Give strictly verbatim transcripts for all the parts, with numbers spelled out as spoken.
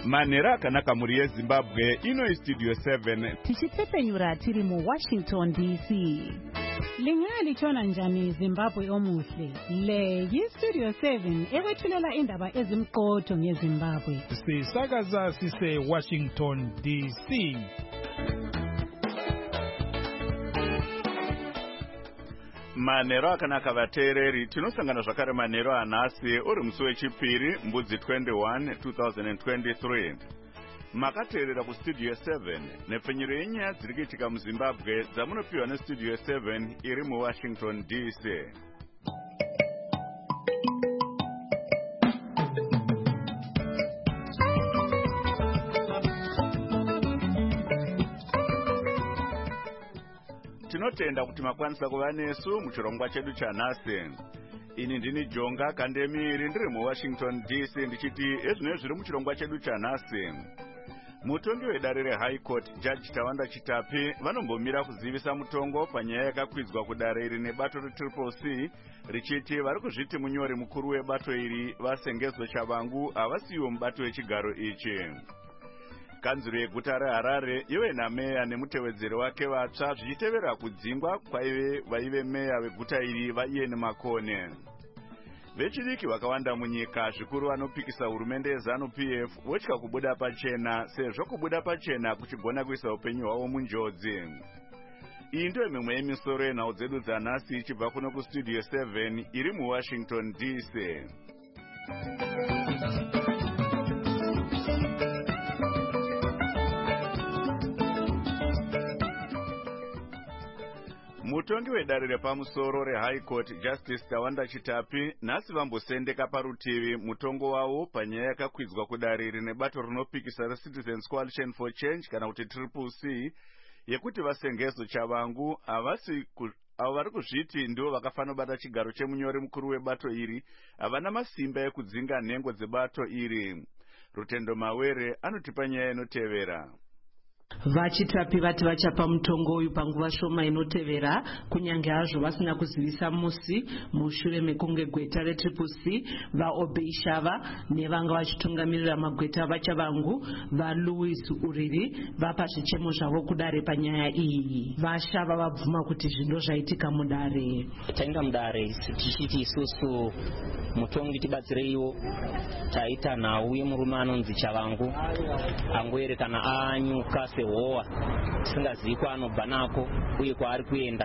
Manera akanaka muri yeZimbabwe ino studio seven tichitsepenyura tiri mu Washington D C. Lingali chona njani Zimbabwe omuhle. Le yi studio seven ekwethulela indaba ezimqotho ngeZimbabwe. Sisakaza sise Washington D C. Manero akanaka vateereri tinosangana zvakare manero anhasi uri musi wechipiri mbudzi twenty-one twenty twenty-three. Makateerera kustudio seven nepfenyuro yenyaya dziri kuitika muZimbabwe dzamunopiwa nestudio seven iri muWashington D C. Tinotenda kuti makwanisa kuva nesu muchirongwa chedu chanhasi. Ini ndini Jonga Kandemiri ndiri muWashington D C ndichiti ezvinenge zviri muchirongwa chedu chanhasi. Mutongi wedare reHigh Court Judge Tawanda Chitapi vanombomira kuzivisa mutongo panyaya yakakwidzwa kudare iri nebato reTriple C richiti vari kuzviti munyori mukuru webato iri Vasengezo Chavangu havasiwo mubato wechigaro ichi. Kanzuro yeguta reHarare iwe nameya nemutevedzeri wake vatsva zvichitevera kudzingwa kwaive vaive meya veguta iri vaIan Makone. Vechidiki vakawanda munyika zvikuru vanopikisa hurumende yeZANU-P F votya kubuda pachena sezvo kubuda pachena kuchigona kuisa upenyu hwavo munjodzi. Iyi ndiyo mimwe yemisoro yenhau dzedu dzanhasi ichibva kuno kustudio seven iri muWashington D C. Mutongi wedare repamusoro reHigh Court Justice Tawanda Chitapi nhasi vambosendeka parutivi mutongo wavo panyaya yakakwidzwa kudare iri nebato rinopikisa reCitizens Coalition for Change kana kuti Triple C yekuti Vasengezo Chavangu havasi avo vari kuzviti ndivo vakafanira kubata chigaro chemunyori mukuru webato iri havana masimba ekudzinga nhengo dzebato iri. Rutendo Mawere anotipa nyaya inotevera. Vachitapi vati vachapa mutongo uyu panguva shoma inotevera kunyange hazvo vasina kuzivisa musi mushure mekunge gweta reTriple C vaObey Shava nevanga vachitungamirira magweta vaChavangu vaLouis Uriri vapa zvichemo zvavo kudare panyaya iyi. VaShava vabvuma kuti zvindo zvaitika mudare. Tainga mudare tichiti isusu mutongi tibatsireiwo taita nhau yemurume anonzi Chavangu angoerekana anyuka sehowa tisingazivi kwaanobva nako uye kwaari kuenda,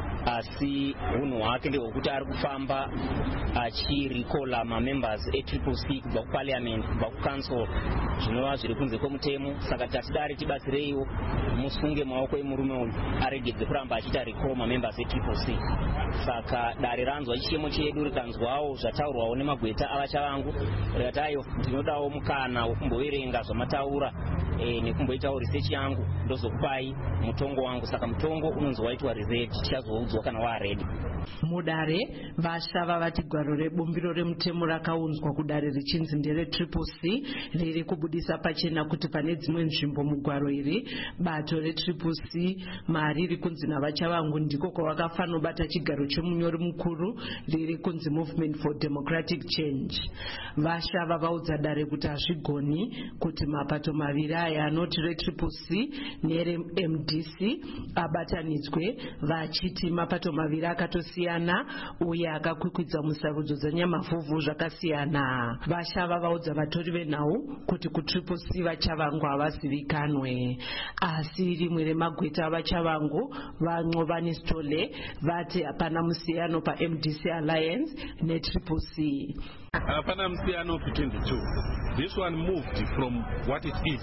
asi unhu hwake ndehwekuti ari kufamba achirikola mamembers eTriple C kubva kuparliament kubva kucouncil zvinova zviri kunze kwemutemo. Saka tatidare tibatsireiwo musunge maoko emurume uyu aregedze kuramba achiita recall mamembers eTriple C. Saka dare ranzwa chichemo chedu rikanzwawo zvataurwawo nemagweta avaChavangu rikati aiyo ndinodawo mukana wekumboverenga zvamataura e, nekumboitawo research yangu ndozokupai mutongo wangu. Saka mutongo unonzi waitwa reserved, tichazoudzwa kana waaredi. Mudare VaShava vati gwaro rebumbiro remutemo rakaunzwa kudare richinzi ndere Triple C riri kubudisa pachena kuti pane dzimwe nzvimbo mugwaro iri bato reTriple C mariri kunzi navaChavangu ndiko kwavakafanira bata chigaro chemunyori mukuru riri kunzi Movement for Democratic Change. VaShava vaudza dare kuti hazvigoni kuti mapato maviri aya anoti reTriple C nereM D C abatanidzwe vachiti mapato maviri akatosiyana uye akakwikwidza musarudzo dzanyamavhuvhu zvakasiyana. VaShava vaudza vatori venhau kuti kuTriple C vaChavangu havazivikanwe, asi rimwe remagweta avaChavangu vaNcovani Stole vati hapana musiyano paM D C Alliance neTriple C. Hapana musiyano between the two. This one moved from what it is.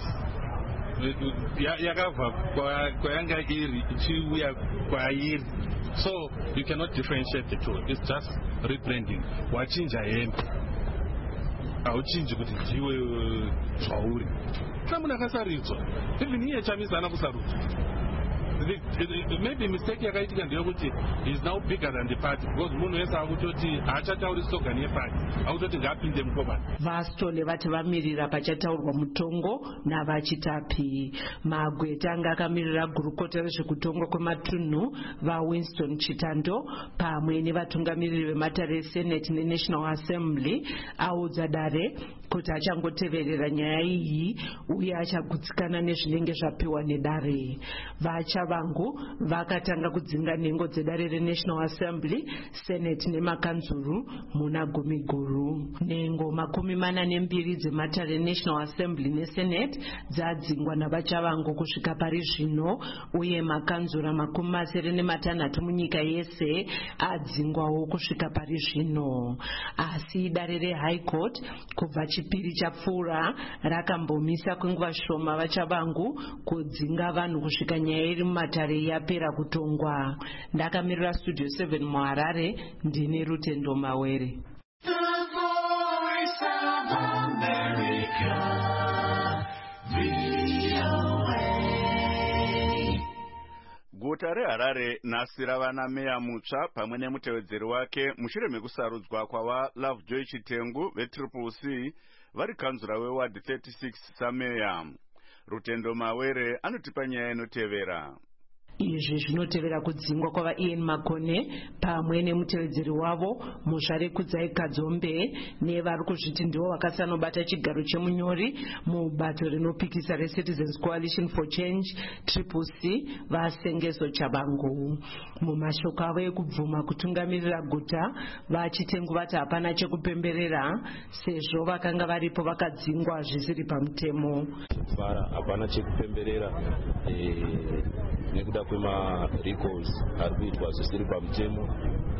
Yakava kwayanga iri ichiuya kwairi. So you cannot differentiate the two. It's just rebranding. Wachinja hembe auchinji kuti ndiwe zvauri. Kana munhu akasaridzwa even iye chamizana kusarudzwa the, the, maybe mistake yakaitika ndeyekuti is now bigger than the party because munhu wese akutoti haachatauri slogan yeparty akutoti ngaapinde mukobani. Vastole vati vamirira pachataurwa mutongo navachitapi. Magweta anga akamirira gurukota rezvekutongwa kwematunhu vaWinston Chitando pamwe nevatungamiriri vematare eSenate neNational Assembly audza Dare kuti achangoteverera nyaya iyi uye achagutsikana nezvinenge zvapiwa nedare. Vachavangu vakatanga kudzinga nhengo dzedare reNational Assembly, Senate nemakanzuru muna gumi guru. Nhengo makumi mana nembiri dzematare eNational Assembly neSenate dzadzingwa navachavangu kusvika pari zvino uye makanzura makumi masere nematanhatu munyika yese adzingwawo kusvika pari zvino. Asi dare reHigh Court kubva chipiri chapfuura rakambomisa kwenguva shoma vachavangu kudzinga vanhu kusvika nyaya iri mumatare yapera kutongwa. Ndakamirira Studio seven muHarare, ndini Rutendo Mawere. Guta reHarare nhasi rava nameya mutsva pamwe nemutevedzeri wake mushure mekusarudzwa kwava Lovejoy Chitengu veTriple C vari kanzura weward thirty-six sameya. Rutendo Mawere anotipa nyaya inotevera. Izvi zvinotevera kudzingwa kwava Ian Makone pamwe nemutevedzeri wavo Muzvare Kudzai Kadzombe nevari kuzviti ndivo vakasanobata chigaro chemunyori mubato rinopikisa reCitizens Coalition for Change Triple C vaSengeso Chabangu. Mumashoko avo ekubvuma kutungamirira guta vaChitengu vati hapana chekupemberera sezvo vakanga varipo vakadzingwa zvisiri pamutemo. Fara hapana chekupemberera eh, nekuda kwema recalls ari kuitwa zvisiri pamutemo.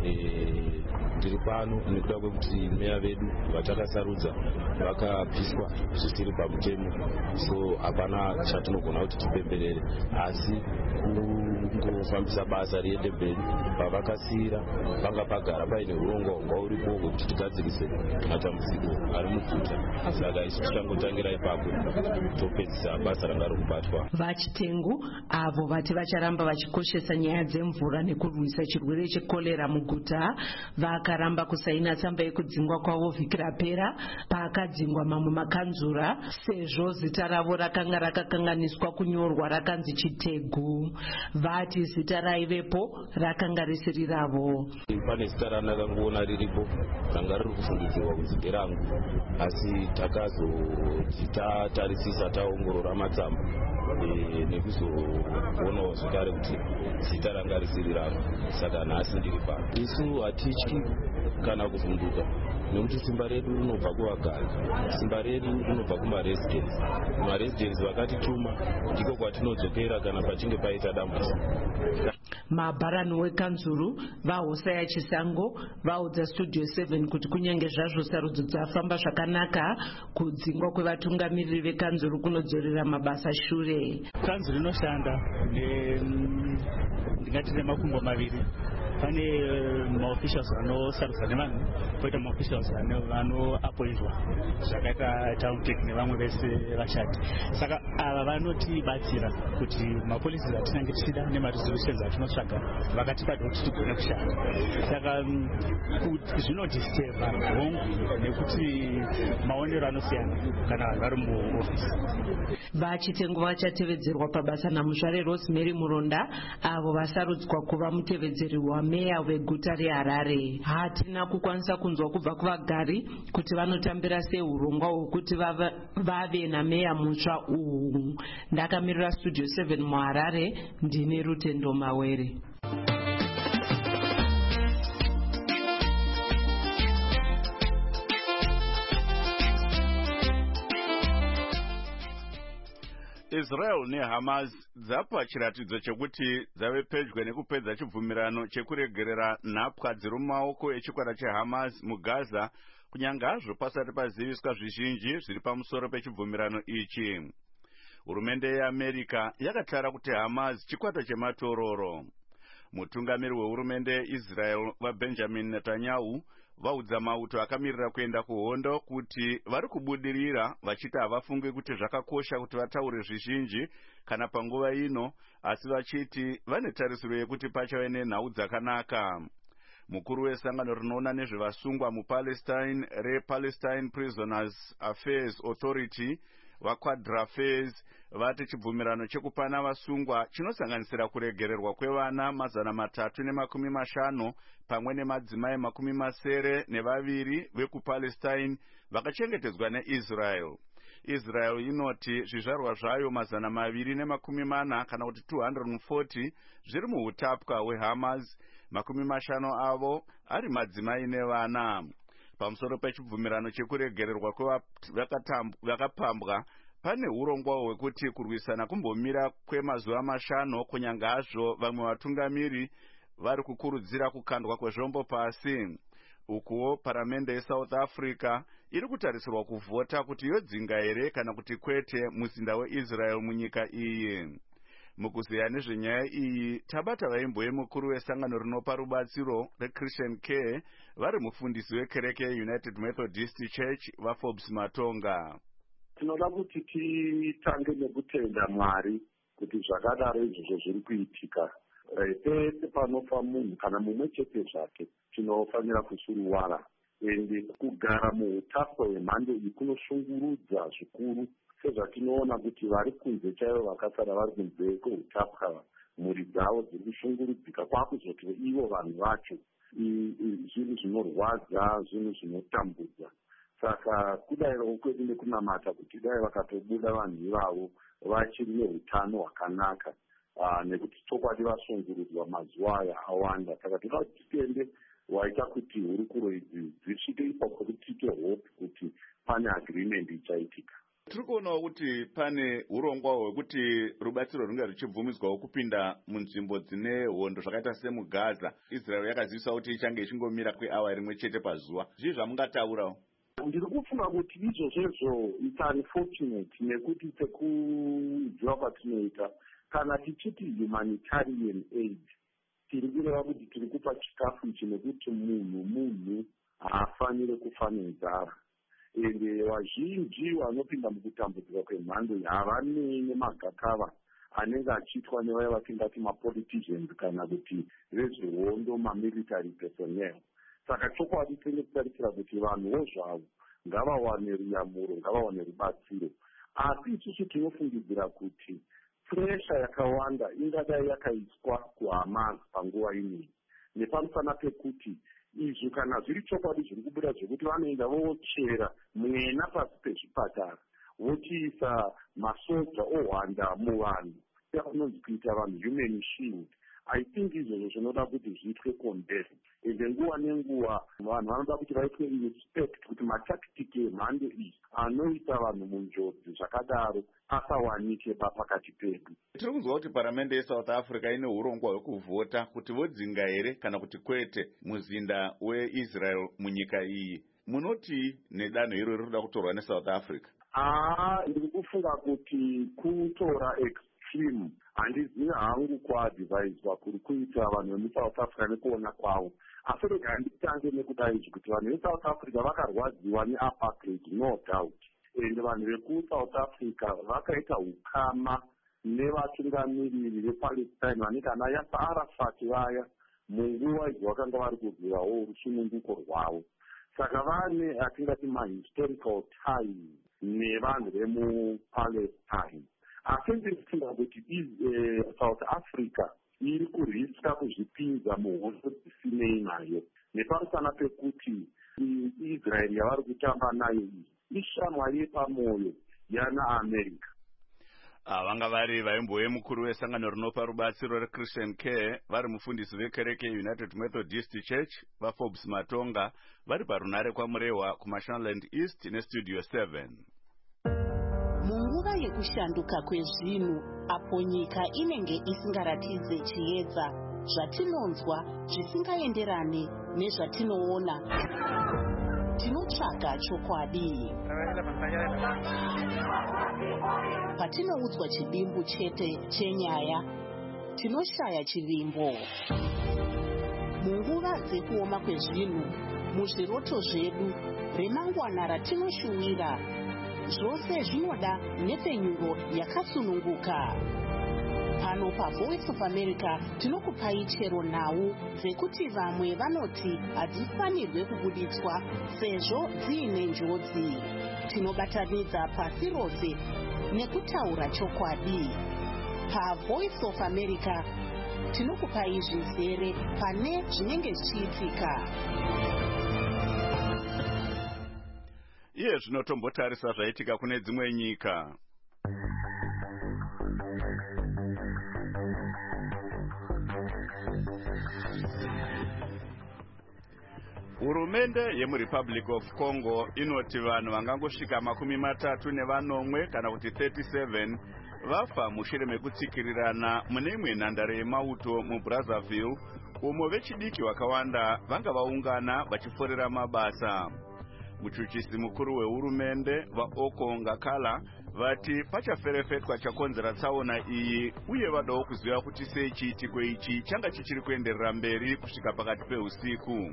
Ndiri pano nekuda kwekuti meya vedu vatakasarudza vakapiswa zvisiri pamutemo, so hapana chatinogona kuti tipemberere, asi kungofambisa basa riende mberi. Pavakasiyira panga pagara paine urongwa uripo hwekuti tigadzirise matambudziko ari muguta, saka isu tichangotangira ipapo topedzisa basa ranga rikubatwa. VaChitengu avo vati vacharamba vachikoshesa nyaya dzemvura nekurwisa chirwere chekorera muguta vakaramba kusaina tsamba yekudzingwa kwavo vhiki rapera pakadzingwa mamwe makanzura sezvo zita ravo rakanga rakakanganiswa kunyorwa rakanzi Chitegu. Vati zita raivepo rakanga risiri ravo. Pane zita randakangoona riripo ranga riri kufungidzirwa kunzi nderangu, asi takazoti tatarisisa taongorora matsamba nekuzoonawo zvekare kuti zita ranga risiri rangu, saka nhasi ndiri pano. Isu hatityi kana kuvhunduka nekuti simba redu rinobva kuvagari, simba redu rinobva kumaresidents. Maresidents vakatituma ndiko kwatinodzokera kana pachinge paita dambudziko. Mabharani wekanzuru vaHosea Chisango vaudza Studio seven kuti kunyange zvazvo sarudzo dzafamba zvakanaka, kudzingwa kwevatungamiriri vekanzuru kunodzorera mabasa shure. Kanzuru inoshanda ndingati nemakumbo maviri. Pane maofficials vanosarudza nevanhu, poita maofficials vanoapointwa zvakaita town clerk nevamwe vese vashandi. Saka ava vanotibatsira kuti mapolisi atinenge tichida nemaresolutions atinotsvaga vakatipa kuti tigone kushanda. Saka zvinodisturba hongu nekuti maonero anosiyana kana vanhu vari muofisi. VaChitengu vachatevedzerwa pabasa naMuzvare Rosemary Muronda avo vasarudzwa kuva mutevedzeri wameya weguta reHarare. Hatina kukwanisa kunzwa kubva kuvagari kuti vanotambira sei urongwa hwekuti vave nameya mutsva uhu. Ndakamirira Studio seven muHarare, ndini Rutendo Mawere. Israel neHamas dzapa chiratidzo chekuti dzave pedyo nekupedza chibvumirano chekuregerera nhapwa dziri mumaoko echikwata cheHamas muGaza, kunyange hazvo pasati paziviswa zvizhinji zviri pamusoro pechibvumirano ichi. Hurumende yeAmerica yakatara kuti Hamas chikwata chematororo. Mutungamiri wehurumende yeIsrael vaBenjamin Netanyahu vaudza mauto akamirira kuenda kuhondo kuti vari kubudirira vachiti havafungi kuti zvakakosha kuti vataure zvizhinji kana panguva ino, asi vachiti vane tarisiro yekuti pachave nenhau dzakanaka. Mukuru wesangano rinoona nezvevasungwa muPalestine rePalestine Prisoners Affairs Authority vaQuadrafairs vati chibvumirano chekupana vasungwa chinosanganisira kuregererwa kwevana mazana matatu nemakumi mashanu pamwe nemadzimai makumi masere nevaviri vekuPalestine vakachengetedzwa neIsrael. Israel inoti zvizvarwa zvayo mazana maviri nemakumi mana kana kuti two hundred forty zviri muhutapwa hweHamas, makumi mashanu avo ari madzimai nevana. Pamusoro pechibvumirano chekuregererwa kwevakapambwa pane urongwa hwekuti kurwisana kumbomira kwemazuva mashanu kunyange hazvo vamwe vatungamiri vari kukurudzira kukandwa kwezvombo pasi. Ukuwo paramende yeSouth Africa iri kutarisirwa kuvhota kuti yodzinga here kana kuti kwete muzinda weIsrael munyika iyi. Mukuziya nezvenyaya iyi tabata vaimboye mukuru wesangano rinopa rubatsiro reChristian Care vari mufundisi wekereke yeUnited Methodist Church vaForbes Matonga. Tinoda kuti titange nekutenda Mwari kuti zvakadaro izvozvo zviri kuitika. Pese panofa munhu kana mumwe chete zvake tinofanira kusuruwara, ende kugara muhutapwa hwemhando iyi kunoshungurudza zvikuru, sezvatinoona kuti vari kunze chaivo vakasara vari kunze kwehutapwa mhuri dzavo dziri kushungurudzika kwakuzoti ivo vanhu vacho zvinhu zvinorwadza, zvinhu zvinotambudza. Saka kudayiwo kwedu nekunamata kuti dai vakatobuda vanhu ivavo vachiri nehutano hwakanaka, nekuti chokwadi vasungurudzwa mazuva aya awanda. Saka toda kuti titende waita kuti hurukuro idzi dzisvike ipapo kuti tiite hope kuti pane agreement ichaitika. Tiri kuonawo kuti pane urongwa hwekuti rubatsiro runge ruchibvumidzwawo kupinda munzvimbo dzine hondo zvakaita semuGaza. Israel yakazivisa kuti ichange ichingomira kweawa rimwe chete pazuva. Zvii zvamungataurawo? Ndiri kufunga kuti izvozvo it's unfortunate nekuti sekudziwa kwatinoita kana tichiti humanitarian aid tiri kureva kuti tiri kupa chikafu ichi nekuti munhu munhu haafaniri kufa nenzara. Ende vazhinji vanopinda mukutambudzika kwemhando havanei nemagakava anenge achiitwa nevaya vatingati mapoliticians kana kuti vezvehondo mamilitary personnel. Saka chokwadi tenge kutarisira kuti vanhuwo zvavo ngavawane ruyamuro, ngavawane rubatsiro. Asi isusu tinofungidzira kuti presha yakawanda ingadai yakaiswa kuHamas panguva inei, nepamusana pekuti izvi kana zviri chokwadi zviri kubuda zvekuti vanoenda vochera mwena pasi pezvipatara vochiisa masoja ohwanda muvanhu yakunonzi kuita vanhu human shield. I think izvozvo zvinoda kuti zviitwe condemn, ende nguva nenguva vanhu vanoda kuti vaitwe respect kuti matakitiki emhando iyi anoita vanhu munjodzi zvakadaro asawanike pakati pedu. Tiri kunzwa kuti paramende yeSouth Africa ine urongwa hwekuvhota kuti vodzinga here kana kuti kwete muzinda weIsrael munyika iyi. Munoti nedanho iro rinoda kutorwa neSouth Africa? Ah, ndiri kufunga kuti kutora extreme handizivi hangu kuadvaiswa kuri kuita vanhu vemuSouth Africa nekuona kwavo. Asi rega handitange nekuda izvi kuti vanhu veSouth Africa vakarwadziwa neapartheid, no doubt. Ende vanhu vekuSouth Africa vakaita ukama nevatungamiriri vePalestine vanenge ana Yasser Arafat vaya munguva idzi vakanga vari kurwirawo rusununguko rwavo. Saka vane atingati mahistorical ties nevanhu vemuPalestine. Asi ndirifunga kuti South Africa iri kuriska kuzvipinza muhondo dzisinei nayo, nepamusana pekuti Israel yavari kutamba nayo iyi ishamwari yepamoyo yana America. Vanga vari vaimboye mukuru wesangano rinopa rubatsiro reChristian Care vari mufundisi vekereke United Methodist Church vaForbes Matonga vari parunare kwamurehwa kuMashonaland East neStudio seven. Munguva yekushanduka kwezvinhu apo nyika inenge isingaratidze chiedza, zvatinonzwa zvisingaenderane nezvatinoona, tinotsvaga chokwadi. Patinoudzwa chivimbo chete chenyaya, tinoshaya chivimbo. Munguva dzekuoma kwezvinhu, muzviroto zvedu remangwana ratinoshuwira. Zvose zvinoda nepfenyuro yakasununguka. Pano paVoice of America tinokupai chero nhau dzekuti vamwe vanoti hadzifanirwe kubuditswa sezvo dziine njodzi. Tinobatanidza pasi rose nekutaura chokwadi. PaVoice of America tinokupai zvizere pane zvinenge zvichiitika. Iye zvinotombotarisa zvaitika kune dzimwe nyika. Hurumende yemuRepublic of Congo inoti vanhu vangangosvika makumi matatu nevanomwe kana kuti thirty-seven vafa mushure mekutsikirirana mune imwe nhandare yemauto muBrazzaville, umo vechidiki vakawanda vanga vaungana vachiforera mabasa. Muchuchisi mukuru wehurumende vaOko Ngakala vati pachaferefetwa chakonzera tsaona iyi, uye vadawo kuziva kuti sei chiitiko ichi changa chichiri kuenderera mberi kusvika pakati peusiku.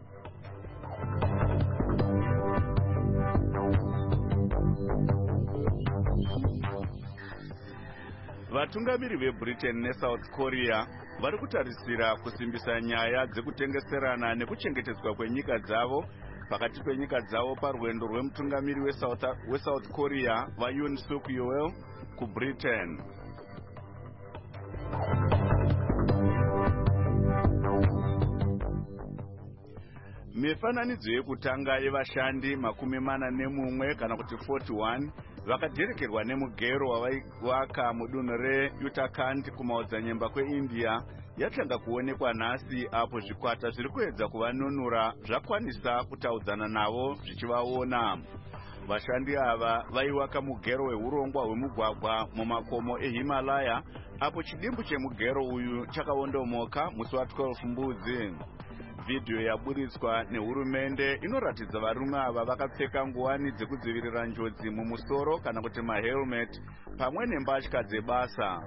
Vatungamiri veBritain neSouth Korea vari kutarisira kusimbisa nyaya dzekutengeserana nekuchengetedzwa kwenyika dzavo pakati penyika dzavo parwendo rwemutungamiri weSouth, weSouth Korea vaYoon Suk Yeol kuBritain. Mifananidzo yekutanga yevashandi makumi mana nemumwe kana kuti forty-one vakadherekerwa nemugero wavaivaka mudunhu reUttarakhand kumaodzanyemba kweIndia yatanga kuonekwa nhasi, apo zvikwata zviri kuedza kuvanunura zvakwanisa kutaudzana navo zvichivaona. Vashandi ava vaiwaka mugero wehurongwa hwemugwagwa mumakomo eHimalaya, apo chidimbu chemugero uyu chakaondomoka musi wa12 mbudzi. Video yaburitswa nehurumende inoratidza varume ava vakapfeka nguwani dzekudzivirira njodzi mumusoro kana kuti mahelmet pamwe nembatya dzebasa.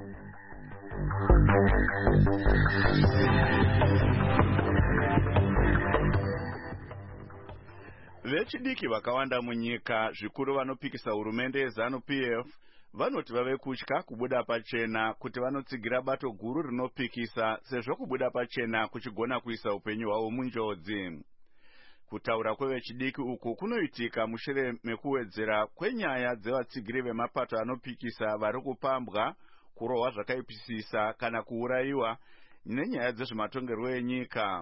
Vechidiki vakawanda munyika, zvikuru vanopikisa hurumende yeZANU-P F, vanoti vave kutya kubuda pachena kuti vanotsigira bato guru rinopikisa sezvo kubuda pachena kuchigona kuisa upenyu hwavo munjodzi. Kutaura kwevechidiki uku kunoitika mushure mekuwedzera kwenyaya dzevatsigiri vemapato anopikisa vari kupambwa, kurohwa zvakaipisisa kana kuurayiwa nenyaya dzezvematongerwo enyika.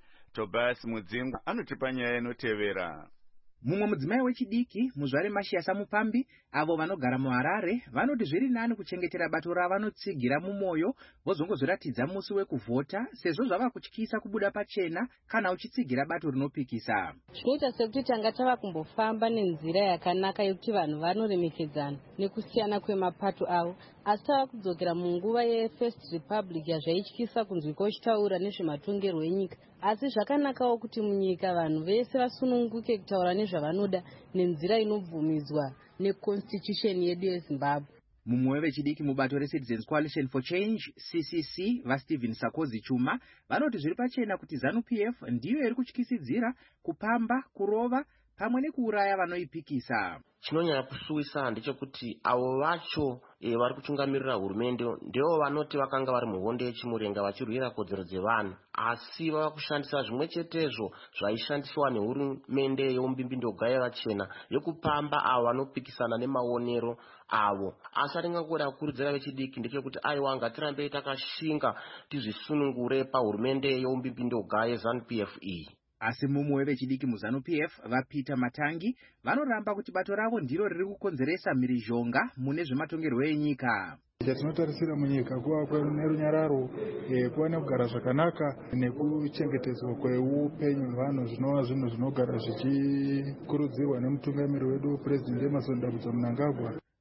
Tobias Mudzingwa anotipa nyaya inotevera. Mumwe mudzimai wechidiki muzvare Mashiyasa Mupambi avo vanogara muHarare vanoti zviri nani kuchengetera bato ravanotsigira mumoyo vozongozoratidza musi wekuvhota sezvo zvava kutyisa kubuda pachena kana uchitsigira bato rinopikisa. Zvinoita sekuti tanga tava kumbofamba nenzira yakanaka yekuti vanhu vanoremekedzana nekusiyana kwemapato avo, asi tava kudzokera munguva yeFirst Republic yazvaityisa kunzwika uchitaura nezvematongerwo enyika. Asi zvakanakawo kuti munyika vanhu vese vasununguke kutaura nezvavanoda nenzira inobvumidzwa neconstitution yedu yeZimbabwe. Mumwe wevechidiki mubato reCitizens Coalition for Change C C C vaStephen Sakozi Chuma vanoti zviri pachena kuti ZANU-P F ndiyo iri kutyisidzira kupamba, kurova pamwe nekuuraya vanoipikisa. Chinonyanya kushuwisa ndechekuti avo vacho e, vari kutungamirira hurumende ndivo vanoti vakanga vari muhondo yechimurenga vachirwira kodzero dzevanhu, asi vava kushandisa zvimwe chetezvo zvaishandiswa nehurumende yeumbimbindo yevachena yokupamba avo vanopikisana nemaonero avo. Asi atingangoda kukurudzira vechidiki ndechekuti aiwa ngatirambei takashinga tizvisunungure pahurumende yeumbimbindo yeZANU-P F iyi. Asi mumwe wevechidiki muZANU-P F vaPeter Matangi vanoramba kuti bato ravo ndiro riri kukonzeresa mhirizhonga mune zvematongerwo enyika. Chatinotarisira munyika kuva nerunyararo, e, kuva nekugara zvakanaka nekuchengetedzwa kweupenyu hwevanhu zvinova zvinhu zvinogara zvichikurudzirwa nemutungamiri wedu President Emmerson Mnangagwa.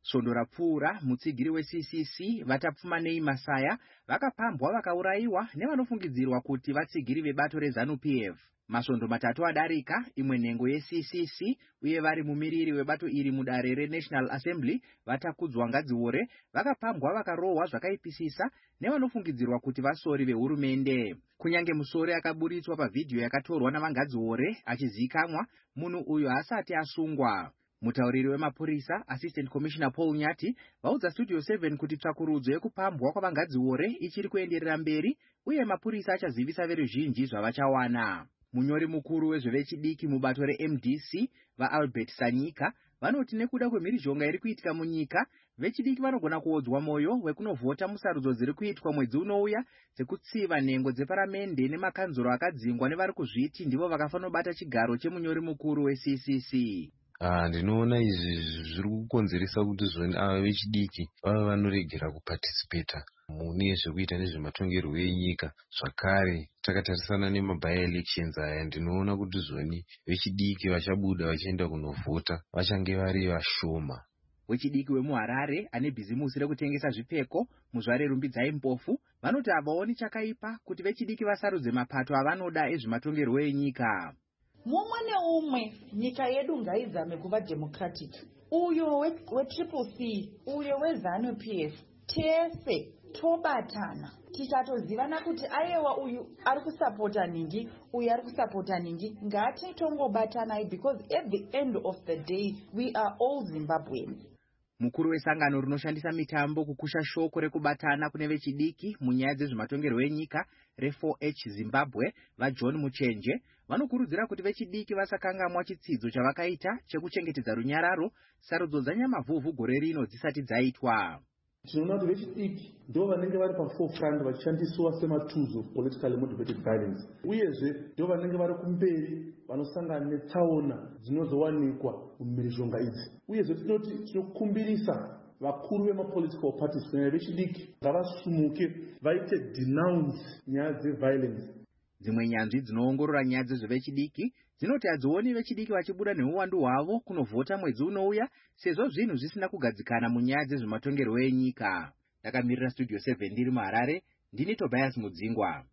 Svondo rapfuura mutsigiri weC C C Vatapfumanei Masaya vakapambwa vakaurayiwa nevanofungidzirwa kuti vatsigiri vebato reZANU-P F. Masvondo matatu adarika, imwe nhengo yeC C C uye vari mumiriri webato iri mudare reNational Assembly Vatakudzwa Ngadziore vakapambwa vakarohwa zvakaipisisa nevanofungidzirwa kuti vasori vehurumende. Kunyange musori akaburitswa pavhidhiyo yakatorwa naVangadziore achizivikanwa, munhu uyu haasati asungwa. Mutauriri wemapurisa Assistant Commissioner Paul Nyati vaudza Studio seven kuti tsvakurudzo yekupambwa kwaVangadziore ichiri kuenderera mberi uye mapurisa achazivisa veruzhinji zvavachawana. Munyori mukuru wezvevechidiki mubato reM D C vaAlbert Sanyika vanoti nekuda kwemhirizhonga iri kuitika munyika, vechidiki vanogona kuodzwa moyo wekunovhota musarudzo dziri kuitwa mwedzi unouya dzekutsiva nhengo dzeparamende nemakanzuro akadzingwa nevari kuzviti ndivo vakafanobata chigaro chemunyori mukuru weC C C. Ah, ndinoona izvi zviri kukonzeresa kuti zvoni ava vechidiki vava vanoregera kuparticipata mune zvekuita nezvematongerwo enyika. Zvakare takatarisana nemaby elections aya, ndinoona kuti zvoni vechidiki vachabuda vachienda kunovhota vachange vari vashoma. Wechidiki wemuHarare ane bhizimusi rekutengesa zvipfeko muzvare Rumbidzai Mpofu vanoti havaoni chakaipa kuti vechidiki vasarudze mapato avanoda ezvematongerwo enyika. Mumwe neumwe nyika yedu ngaizame kuva democratic. Uyo wetriple C, uyo weZANU-P F, tese tobatana tikatozivana kuti aiwa uyu ari kusapota ningi, uyu ari kusapota ningi, ngatitongobatanai because at the end of the day we are all Zimbabweans. Mukuru wesangano rinoshandisa mitambo kukusha shoko rekubatana kune vechidiki munyaya dzezvematongerwo enyika re-four H Zimbabwe vaJohn Muchenje vanokurudzira kuti vechidiki vasakangamwa chitsidzo chavakaita chekuchengetedza runyararo sarudzo dzanyamavhuvhu gore rino dzisati dzaitwa. Tinoona kuti vechidiki ndo vanenge vari paforefront vachishandiswa sematools of politically motivated violence, uyezve ndo vanenge vari kumberi vanosangana netsaona dzinozowanikwa mumhirizhonga idzi. Uyezve tinoti tinokumbirisa vakuru vemapolitical parties kunyanya vechidiki ngavasumuke vaite denounce nyaya dzeviolence. Dzimwe nyanzvi dzinoongorora nyaya dzezvevechidiki dzinoti hadzioni vechidiki vachibuda neuwandu hwavo kunovhota mwedzi unouya sezvo zvinhu zvisina kugadzikana munyaya dzezvematongerwo enyika. Ndakamirira Studio seven ndiri muHarare, ndini Tobias Mudzingwa.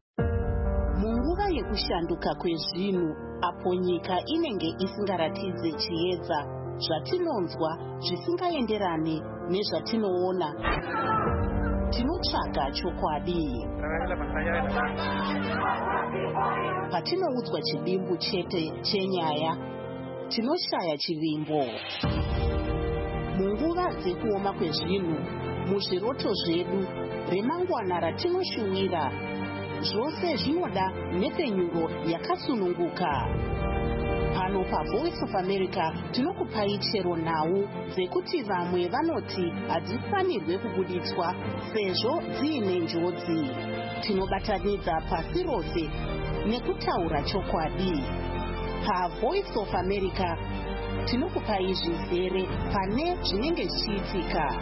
Munguva yekushanduka kwezvinhu apo nyika inenge isingaratidze chiedza, zvatinonzwa zvisingaenderane nezvatinoona, tinotsvaga chokwadi. Patinoudzwa chidimbu chete chenyaya, tinoshaya chivimbo. Munguva dzekuoma kwezvinhu, muzviroto zvedu, remangwana ratinoshuwira, zvose zvinoda nepenyuro yakasununguka. Pano paVoice of America tinokupai chero nhau dzekuti vamwe vanoti hadzifanirwe kubuditswa sezvo dziine njodzi. Tinobatanidza pasi rose nekutaura chokwadi. PaVoice of America tinokupai zvizere pane zvinenge zvichiitika.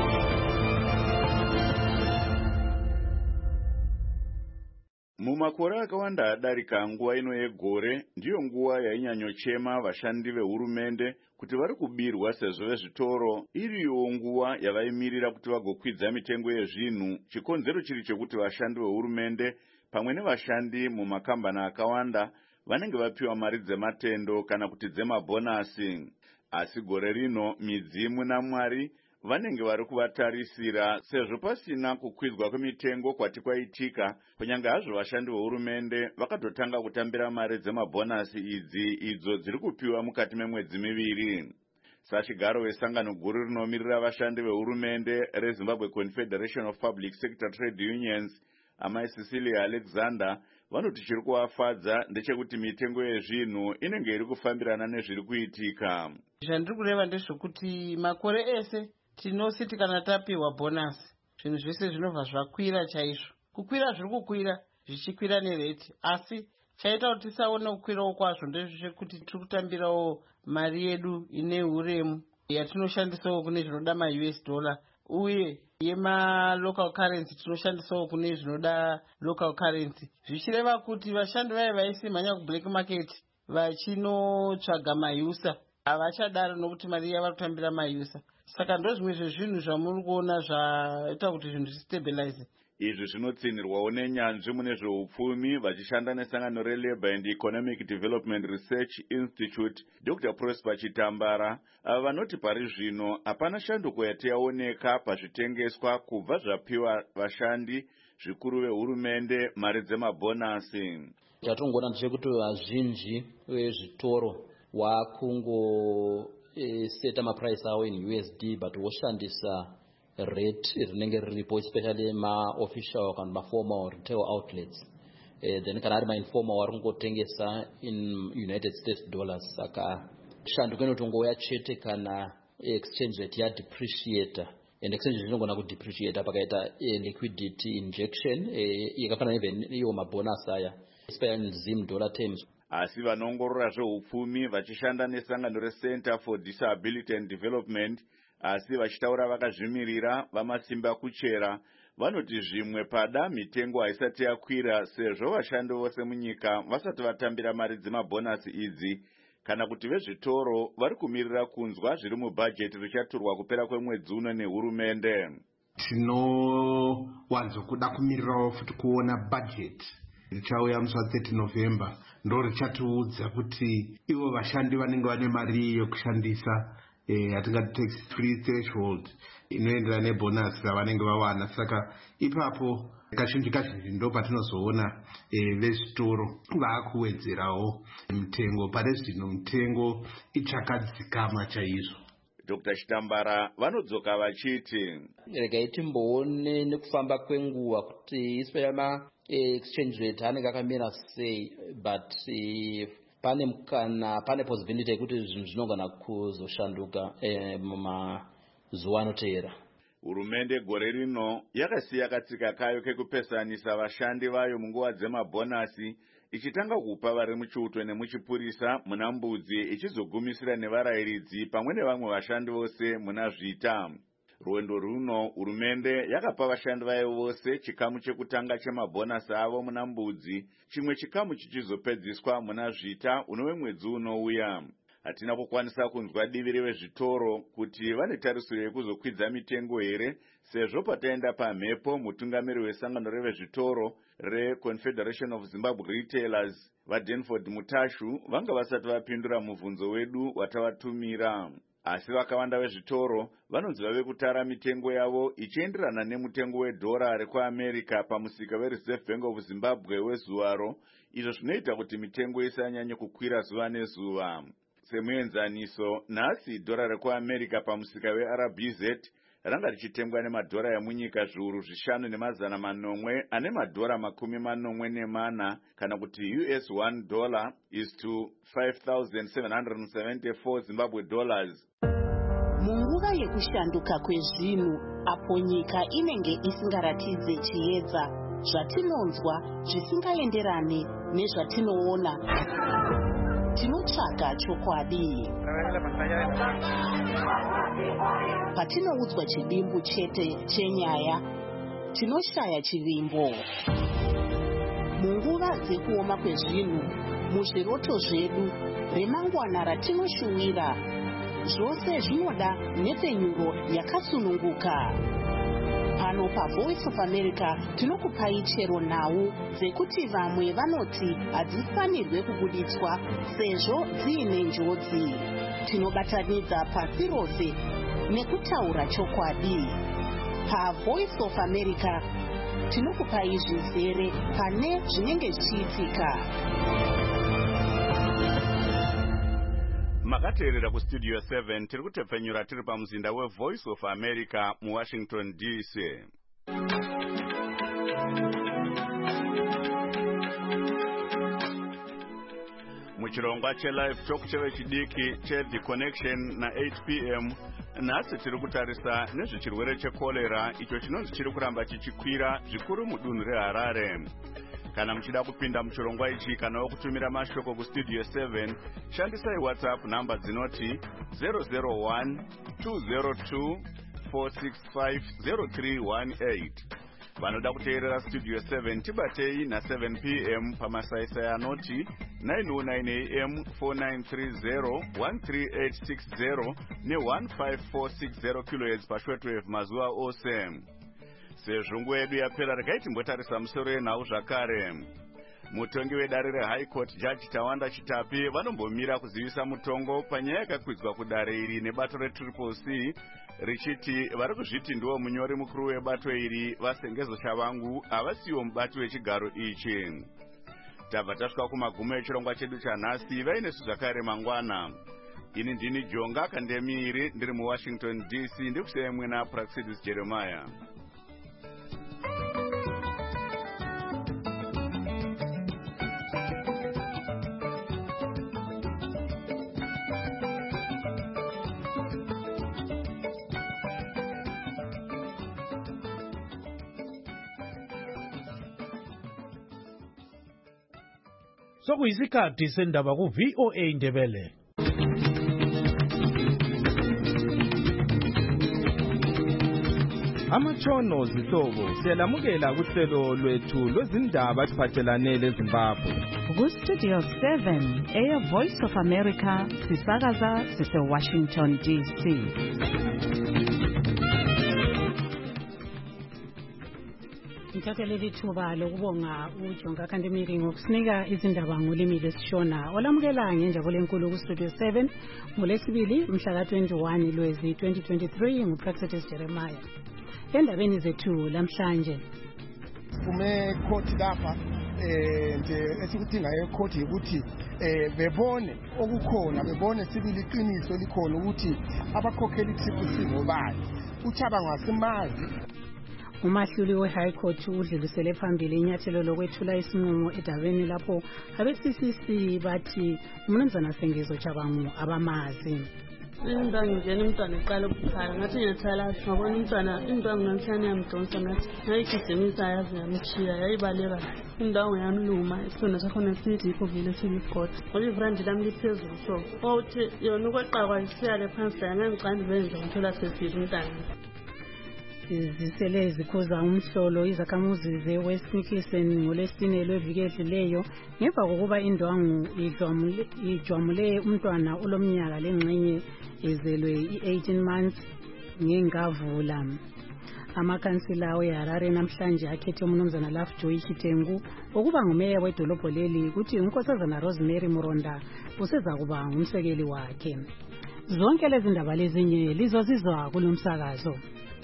Mumakore akawanda adarika nguva ino yegore ndiyo nguva yainyanyochema vashandi vehurumende kuti vari kubirwa sezvo vezvitoro iriyo nguva yavaimirira kuti vagokwidza mitengo yezvinhu, chikonzero chiri chekuti vashandi vehurumende pamwe nevashandi mumakambani akawanda vanenge vapiwa mari dzematendo kana kuti dzemabhonasi. Asi gore rino midzimu naMwari vanenge vari kuvatarisira sezvo pasina kukwidzwa kwemitengo kwati kwaitika, kunyange hazvo vashandi vehurumende vakatotanga kutambira mari dzemabhonasi idzi idzo dziri kupiwa mukati memwedzi miviri. Sachigaro wesangano guru rinomirira vashandi vehurumende reZimbabwe Confederation of Public Sector Trade Unions, amai Cecilia Alexander, vanoti chiri kuvafadza ndechekuti mitengo yezvinhu inenge iri kufambirana nezviri kuitika. Zvandiri kureva ndezvokuti makore ese tinositi kana tapiwa bhonasi zvinhu zvese zvinobva zvakwira chaizvo. Kukwira zviri kukwira zvichikwira nereti, asi chaita kuti tisaone kukwirawo kwazvo ndezvekuti tiri kutambirawo mari yedu ine uremu yatinoshandisawo kune zvinoda ma-U S dollar, uye yema-local currency tinoshandisawo kune zvinoda local currency. Zvichireva kuti vashandi vaye vaisimhanya kublack market vachinotsvaga mayusa havachadaro nokuti mari yavari kutambira mayusa. saka ndo zvimwe zvezvinhu zvamuri kuona zvaita kuti zvinhu zvistabilize. Izvi zvinotsinirwawo nenyanzvi mune zveupfumi vachishanda nesangano reLabour and Economic Development Research Institute Doctor Prosper Chitambara, ava vanoti pari zvino hapana shanduko yataoneka pazvitengeswa kubva zvapiwa vashandi zvikuru vehurumende mari dzemabhonasi. Chatongoona ndechekuti vazhinji vezvitoro wakungo e, seta maprice awo in U S D but woshandisa rate rinenge riripo, especially ma-official kana ma-formal retail outlets. Uh, then kana ari ma-informal wari kungotengesa in United States dollars. Saka shanduko inotongouya chete kana exchange rate ya depreciator. And exchange rate inogona kudepreciate pakaita uh, liquidity injection uh, yakafanana even iyo mabonus aya especially in Zim dollar terms. Asi vanongorora zveupfumi vachishanda nesangano reCenter for Disability and Development asi vachitaura vakazvimirira vamasimba kuchera vanoti zvimwe pada mitengo haisati yakwira sezvo vashandi vose munyika vasati vatambira mari dzemabhonasi idzi kana kuti vezvitoro vari kumirira kunzwa zviri mubhajeti richaturwa kupera kwemwedzi uno nehurumende. Tinowanzokuda kumirirawo futi kuona bhajeti richauya musi wa thirty November ndo richatiudza kuti ivo vashandi vanenge vane mari yokushandisa hatingati tax free threshold inoenderana nebonus ravanenge vawana. Saka ipapo kazhinji kazhinji ndo patinozoona vezvitoro vaakuwedzerawo mitengo. Pari zvino mitengo ichakadzikama chaizvo. Doctor Chitambara vanodzoka vachiti regai timboone nekufamba kwenguva kuti especially exchange rate anenge akamira sei, but uh, pane mukana pane possibility yekuti zvinhu zvinogona kuzoshanduka eh, mumazuva anoteera. Hurumende gore rino yakasiya katsika kayo kekupesanisa vashandi vayo munguva dzemabhonasi ichitanga kupa vari muchiuto nemuchipurisa muna mbudzi ichizogumisira nevarayiridzi pamwe nevamwe vashandi vose muna zvita. Rwendo runo hurumende yakapa vashandi vayo vose chikamu chekutanga chemabhonasi avo muna mbudzi, chimwe chikamu chichizopedziswa muna zvita unove mwedzi unouya. Hatina kukwanisa kunzwa divi revezvitoro kuti vane tarisiro yekuzokwidza mitengo here, sezvo pataenda pamhepo mutungamiri wesangano revezvitoro reConfederation of Zimbabwe Retailers vaDenford Mutashu vanga vasati vapindura mubvunzo wedu watavatumira. Asi vakawanda vezvitoro vanonzi vave kutara mitengo yavo ichienderana nemutengo wedhora rekuAmerica pamusika weReserve Bank of Zimbabwe wezuwaro, izvo zvinoita kuti mitengo isanyanye kukwira zuva nezuva. Semuenzaniso, nhasi dhora rekuAmerica pamusika weR B Z ranga richitengwa nemadhora emunyika zviuru zvishanu nemazana manomwe ane madhora makumi manomwe nemana, kana kuti U S one dollar is to five thousand seven hundred seventy-four Zimbabwe dollars. Munguva yekushanduka kwezvinhu apo nyika inenge isingaratidze chiedza, zvatinonzwa zvisingaenderane nezvatinoona, tinotsvaga chokwadi. Patinoudzwa chidimbu chete chenyaya, tinoshaya chivimbo. Munguva dzekuoma kwezvinhu, muzviroto zvedu, remangwana ratinoshuwira, zvose zvinoda nepfenyuro yakasununguka. Pano paVoice of America tinokupai chero nhau dzekuti vamwe vanoti hadzifanirwe kubuditswa sezvo dziine njodzi. Tinobatanidza pasi rose nekutaura chokwadi. PaVoice of America tinokupai zvizere pane zvinenge zvichiitika. Makateerera kustudio seven tiri kutepfenyura tiri pamuzinda weVoice of America muWashington D C. Muchirongwa chelive talk chevechidiki cheThe Connection na eight p m nhasi tiri kutarisa nezvechirwere chekolera icho chinonzi chiri kuramba chichikwira zvikuru mudunhu reHarare. Kana muchida kupinda muchirongwa ichi kana wokutumira mashoko kustudio seven, shandisai WhatsApp namba dzinoti zero zero one two zero two four six five zero three one eight. vanoda kuteerera studio seven tibatei na seven p m pamasaisai anoti nine oh nine a m four nine three zero one three eight six zero ne one five four six zero kilohertz pashortwave mazuva ose. Sezvo nguva yedu yapera regai timbotarisa musoro yenhau zvakare. Mutongi wedare reHigh Court Judge Tawanda Chitapi vanombomira kuzivisa mutongo panyaya yakakwidzwa kudare iri nebato reTriple C richiti vari kuzviti ndiwo munyori mukuru webato iri vasengezo Shavangu havasiwo mubati wechigaro ichi. Tabva tasvika kumagumo echirongwa chedu chanhasi. Vainesu zvakare mangwana. Ini ndini Jonga Kandemiri ndiri muWashington D C ndikusiyai mwena Praxidis Jeremiah. Sokuyisikhathi sendaba ku V O A Ndebele. Amatshono zihlobo siyalamukela kuhlelo lwethu lwezindaba eziphathelane leZimbabwe. Ku Studio seven, Air Voice of America, sisakaza sise Washington D C. Ngithathele lithuba lokubonga uJonga Kandemiri ngokusinika izindaba ngolimi lesishona. Olamukela ngenjabulo enkulu ku Studio seven ngolesibili mhla ka twenty-one Lwezi twenty twenty-three nguPraxidis Jeremiah. Endabeni zethu lamhlanje kume court lapha eh nje esikudinga ecourt ukuthi eh bebone okukhona bebone sibili iqiniso likhona ukuthi abakhokheli Triple C ngobani uChaba ngasimazi. Umahluli weHigh Court udlulisele phambili inyathelo lokwethula isinqumo edabeni lapho abe-C C C bathi umnumzana Sengezo Chabangu abamazi. Indwangu njeni umntwana eqala ukukhala ngathi ngiyathala ngabona umntwana indwangu namhlanje yamdonsa ngathi ngayigijimisa yazi yamchiya yayibaleka indwangu yamluma isona sakhona sithi yikho vele silifgot ngoba ivrandi lami liphezulu so wawuthi yona ukweqakwa isiyale phansi yangangiqandi benze ngithola sesifile umntana. Izisele zikhuza umhlolo izakhamuzi ze-West Nicholson ngolesine lweviki edluleyo ngemva kokuba indwangu ijwamule umntwana olomnyaka lengxenye ezelwe i-eighteen months ngengavula. Amakansila weHarare namhlanje akhethe umnumzana Lovejoy Chitengu ukuba ngumeya wedolobho leli kuthi unkosazana Rosemary Muronda useza kuba ngumsekeli wakhe. Zonke lezi ndaba lezinye lizozizwa kulomsakazo.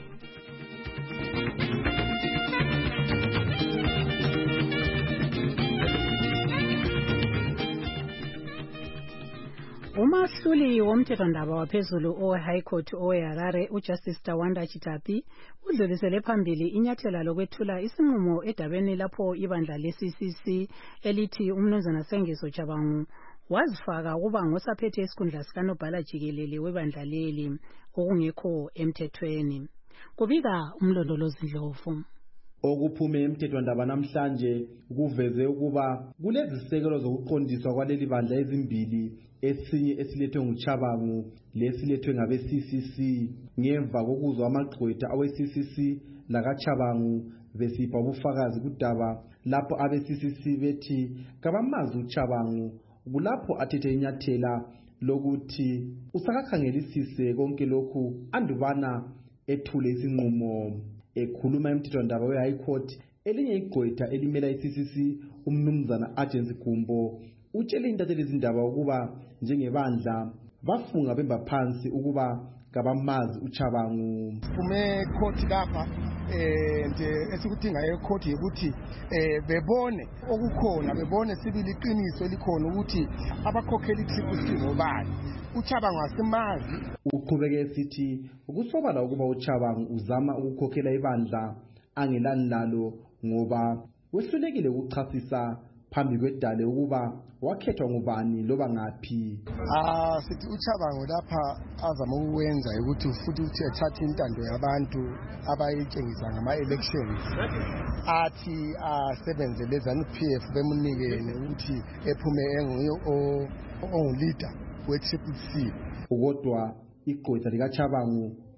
Umahluli womthethwandaba waphezulu oweHigh Court oweHarare uJustice Tawanda Chitapi udlulisele phambili inyathela lokwethula isinqumo edabeni lapho ibandla le-C C C elithi umnumzana Sengezo Chabangu wazifaka ukuba ngosaphethe isikhundla sikanobhala jikelele webandla leli okungekho emthethweni. Kubika umlondolozi Ndlovu. Okuphume emthethwandaba namhlanje kuveze ukuba kulezisekelo zokuqondiswa kwaleli bandla ezimbili, esinye esilethwe nguChabangu lesilethwe ngabe-C C C ngemva kokuzwa amagqwetha awe-C C C lakaChabangu besipha ubufakazi kudaba lapho abe-C C C bethi kabamazi uChabangu. Kulapho athethe inyathela lokuthi usakakhangelisise konke lokhu andubana ethule isinqumo. Ekhuluma emthethwandaba weHigh Court elinye igqwetha elimela i-C C C umnumzana Agency Gumbo utshele intatheli izindaba ukuba njengebandla bafunga bemba phansi ukuba kabamazi uChabangu. Kume court lapha eh nje esikudinga ecourt ukuthi eh bebone okukhona bebone sibili iqiniso likhona ukuthi abakhokheli Triple C ngobani uChabangu asimazi. Uqhubeke sithi ukusobala ukuba uChabangu uzama ukukhokhela ibandla angelani lalo ngoba wehlulekile ukuchasisa phambi kwedale ukuba wakhethwa ngubani loba ngaphi. Ah sithi uChabangu lapha azama ukwenza ukuthi futhi uthi ethatha intando yabantu abayitshengisa ngama elections athi asebenze lezanu P F bemunikene ukuthi ephume enguye ongu leader we-Triple C. Kodwa igqwetha likaChabangu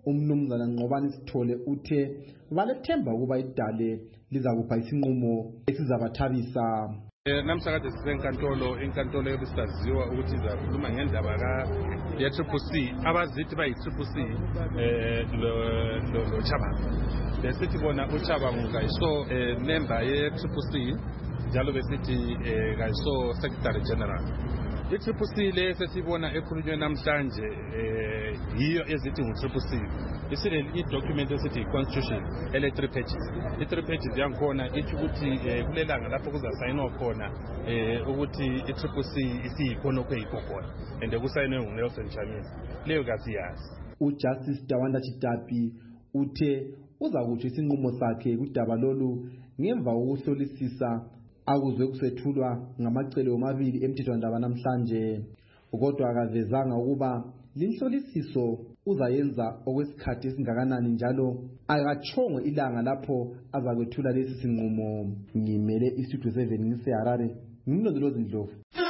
umnumzana Nqobani Sithole uthe balethemba ukuba idale liza kupha isinqumo esizabathabisa. Namhla kade sisenkantolo inkantolo yobusaziwa ukuthi izakhuluma ngendaba ka ya Triple C abazithi bayi Triple C eh lo lo Chabangu besithi bona uChabangu kayiso member ye Triple C njalo besithi kayiso secretary general. I-Triple C le sesibona ekhulunywe namhlanje eh yiyo ezithi ngu-Triple C. Isile i-document esithi i-constitution ele three pages. I-three pages yankhona ithi ukuthi kulelanga lapho kuzasayinwa khona eh ukuthi i-Triple C isiyikhona okweyikho khona and kusayinwe ngu-Nelson Chamisa. Leyo kasiyazi. uJustice Dawanda Chitapi uthe uza kuthi isinqumo sakhe kudaba lolu ngemva kokuhlolisisa akuzwe kusethulwa ngamacele omabili emthethwandaba namhlanje, kodwa akavezanga ukuba linhlolisiso uzayenza okwesikhathi esingakanani njalo akachongo ilanga lapho azakwethula lesi sinqumo. Ngimele iStudio seven ngiseHarare, ngilondoloza Ndlovu.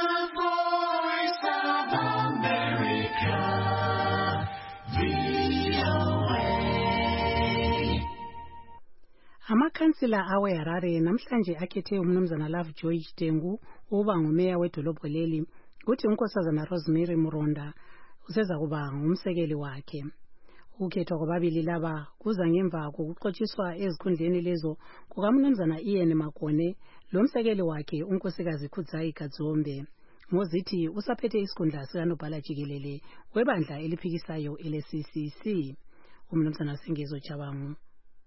Amakhansila aweHarare namhlanje akhethe umnumzana Lovejoy Chitengu uba ngumeya wedolobho leli, kuthi unkosazana Rosemary Muronda useza kuba ngumsekeli wakhe. Ukukhethwa kwababili laba kuza ngemva kokuxotshiswa ezikhundleni lezo kukamnumzana Ian Makone lomsekeli wakhe unkosikazi Khudzayi Kadzombe. Ngozithi usaphethe isikhundla sikanobhala jikelele webandla eliphikisayo ele-C C C. Umnumzana Sengezo Chabangu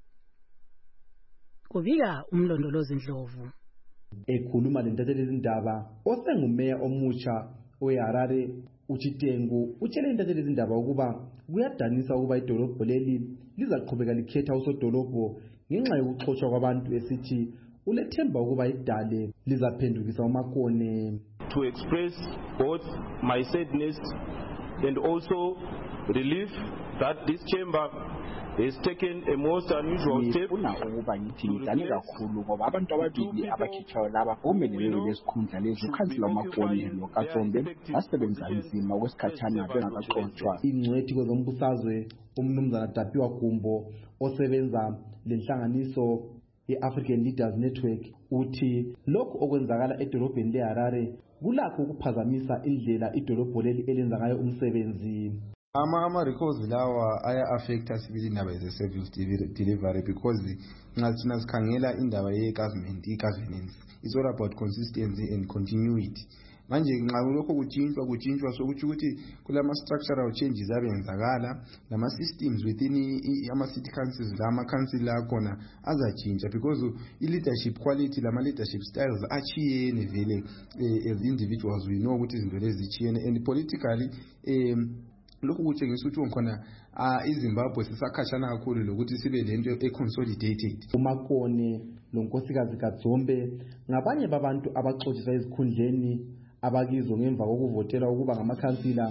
kubika umlondolozi Ndlovu. Ekhuluma lentatheli izindaba osengumeya omutsha weHarare uChitengu utshele intatheli izindaba ukuba kuyadanisa ukuba idolobho leli lizaqhubeka likhetha usodolobho ngenxa yokuxotsha kwabantu esithi ulethemba ukuba idale lizaphendukisa uMakone. To express both my sadness and also relief that this chamber has taken a most unusual step. Ngifuna ukuba ngithi ngidane kakhulu ngoba abantu ababili abakhithayo laba omelelwe lesikhundla lezi ukhansila uMakone noKadzombe basebenza nzima okwesikhathana bengakaxotshwa. Ingcwethi kwezombusazwe umnumzana Tapiwa Gumbo osebenza lenhlanganiso ye-African Leaders Network uthi lokhu okwenzakala edolobheni leHarare kulakho ukuphazamisa indlela idolobho leli elenza ngayo umsebenzi. ama ama recalls lawa aya affect sibili indaba ze service delivery because nxa thina sikhangela indaba ye government i governance it's all about consistency and continuity. Manje nxa lokho kutshintshwa kutshintshwa sokuthi ukuthi kulama structural changes abenzakala nama systems within ama city councils lama council akhona azachinja because i leadership quality lama leadership styles achiyene vele as individuals we know ukuthi izinto lezi zichiyene and politically um lokhu kutshengisa ukuthi khona iZimbabwe sisakhashana kakhulu lokuthi sibe lento econsolidated. uMakone lonkosikazi Kadzombe ngabanye babantu abaxotshiswa ezikhundleni abakizo ngemva kokuvotela ukuba ngamakhansila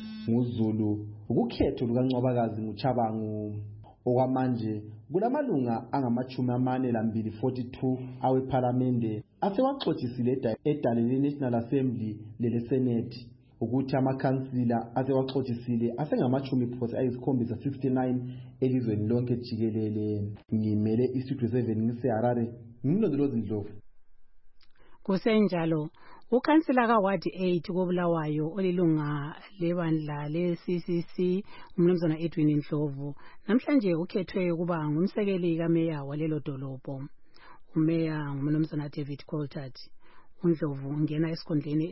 nguZulu ukukhetho lukaNcwabakazi nguChabangu. Okwamanje kulamalunga angamachumi amane lambili forty-two awePhalamende asewaxotshisile edale National Assembly lele Senate ukuthi amakhansila asewaxotshisile asengamachumi phose ayisikhombisa sixty-nine elizweni lonke jikelele. Ngimele iStudio seven ngiseHarare, ngilondoloza Ndlovu. Kusenjalo ukhansila kaWard eight kobulawayo olilunga lebandla le-C C C umnumzana Edwin Ndlovu namhlanje ukhethwe ukuba ngumsekeli kameya walelo dolobho. Umeya ngumnumzana David Coltart. uNdlovu ungena esikhundleni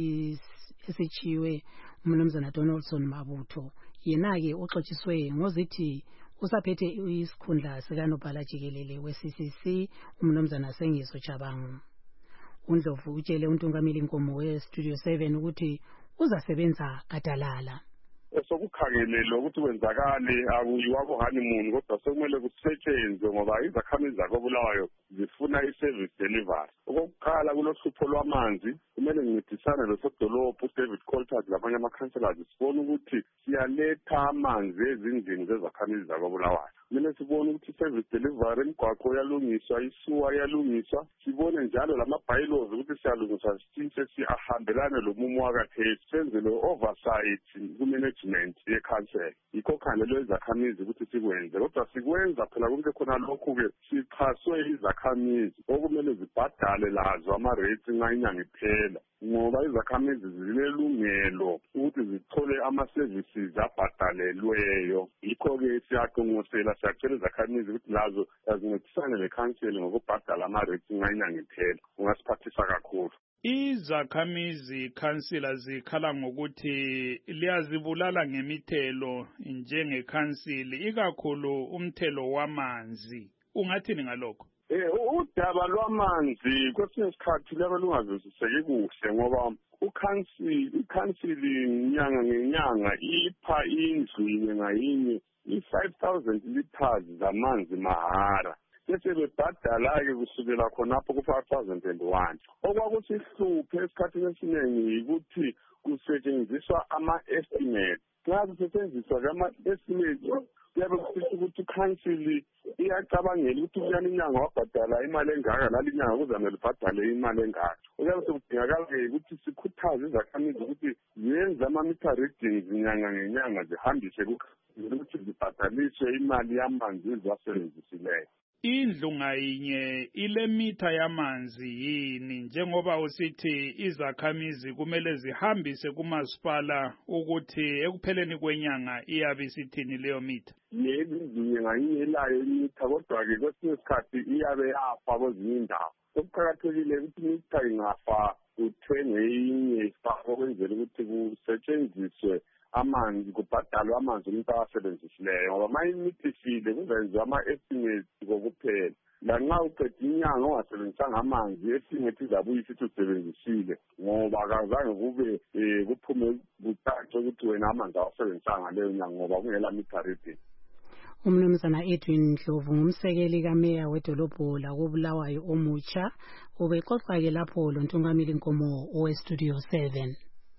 esichiwe umnumzana Donaldson Mabutho. Yena-ke uxotshiswe ngozithi usaphethe isikhundla sikanobhala jikelele we-C C C umnumzana Sengezo Chabangu. uNdlovu utshele untungameli Nkomo we-Studio seven ukuthi uzasebenza gadalala. Sokukhangelele ukuthi kwenzakale akuyiwabo honeymoon kodwa sekumele kusetshenzwe ngoba izakhamizi zakobulawayo zifuna i-service delivery. Okokuqala kulohlupho lwamanzi kumele ngincedisane losodolophu uDavid Coltart labanye amakhanselazi sibone ukuthi siyaletha amanzi ezindlini zezakhamizi zakobulawayo. Kumele sibone ukuthi i-service delivery imigwaqo yalungiswa, isuwa yalungiswa, sibone njalo lama-bylaws ukuthi siyalungiswa sicishe siyahambelane lomumo wakathesi, senze lo oversight kumanagement management ye-council yikho khangelwe izakhamizi ukuthi sikwenze kodwa sikwenza phela kube khona lokhu-ke sixhaswe izakhamizi okumele zibhadale lazo ama-rates nxa inyanga iphela ngoba izakhamizi zilelungelo ukuthi zithole ama-services abhadalelweyo yikho-ke siyaqonqosela siyacela izakhamizi ukuthi lazo azincedisane le-council ngokubhadala ama-rates nxa inyanga iphela kungasiphathisa kakhulu. Izakhamizi councillor zikhala ngokuthi liyazibulala ngemithelo njengecouncil ikakhulu umthelo wamanzi. Ungathini ngalokho? Eh udaba lwamanzi kwesinye isikhathi laba lungazwisiseki kuhle ngoba ucouncil icouncil inyanga ngenyanga ipha indlu yinye ngayinye i-five thousand liters zamanzi mahara. Bese bebhadala-ke kusukela khonapho ku-five thousand and one. Okwakuthi ihluphe esikhathini esiningi yikuthi kusetshenziswa ama-estimate. Nxa kusetshenziswa ama-estimate kuyabe kusisho ukuthi i-council iyacabangela ukuthi kuyani inyanga wabhadala imali engaka lali inyanga kuzamele ubhadale imali engaka. Kuyabe sekudingakala-ke ukuthi sikhuthaze izakhamizi ukuthi ziyenze ama-meter readings nyanga ngenyanga zihambise ukuthi zibhadaliswe imali yamanzi eziwasebenzisileyo. Indlu ngayinye ile mitha yamanzi yini njengoba usithi izakhamizi kumele zihambise kumasipala ukuthi ekupheleni kwenyanga iyabe isithini leyo mitha? Yebo indlu ngayinye ilayo imitha kodwa-ke kwesinye isikhathi iyabe yafa kwezinye indawo. Okuqakathekile ukuthi imitha ingafa kuthengwe inye isifako kwenzela ukuthi kusetshenziswe amanzi kubhadalwa amanzi umuntu awasebenzisileyo ngoba ma imithi ifile kuzenziwa ama-estimates kokuphela lanxa uqeda inyanga ongasebenzisanga amanzi i-estimate izabuye isithi usebenzisile ngoba akazange kube um kuphume kucace ukuthi wena amanzi awasebenzisanga leyo nyanga ngoba kungela meter reading. Umnumzana Edwin Ndlovu ngumsekeli kameya wedolobho lakobulawayo omutsha ubexoxa-ke lapho lontungameli Nkomo owe-Studio seven.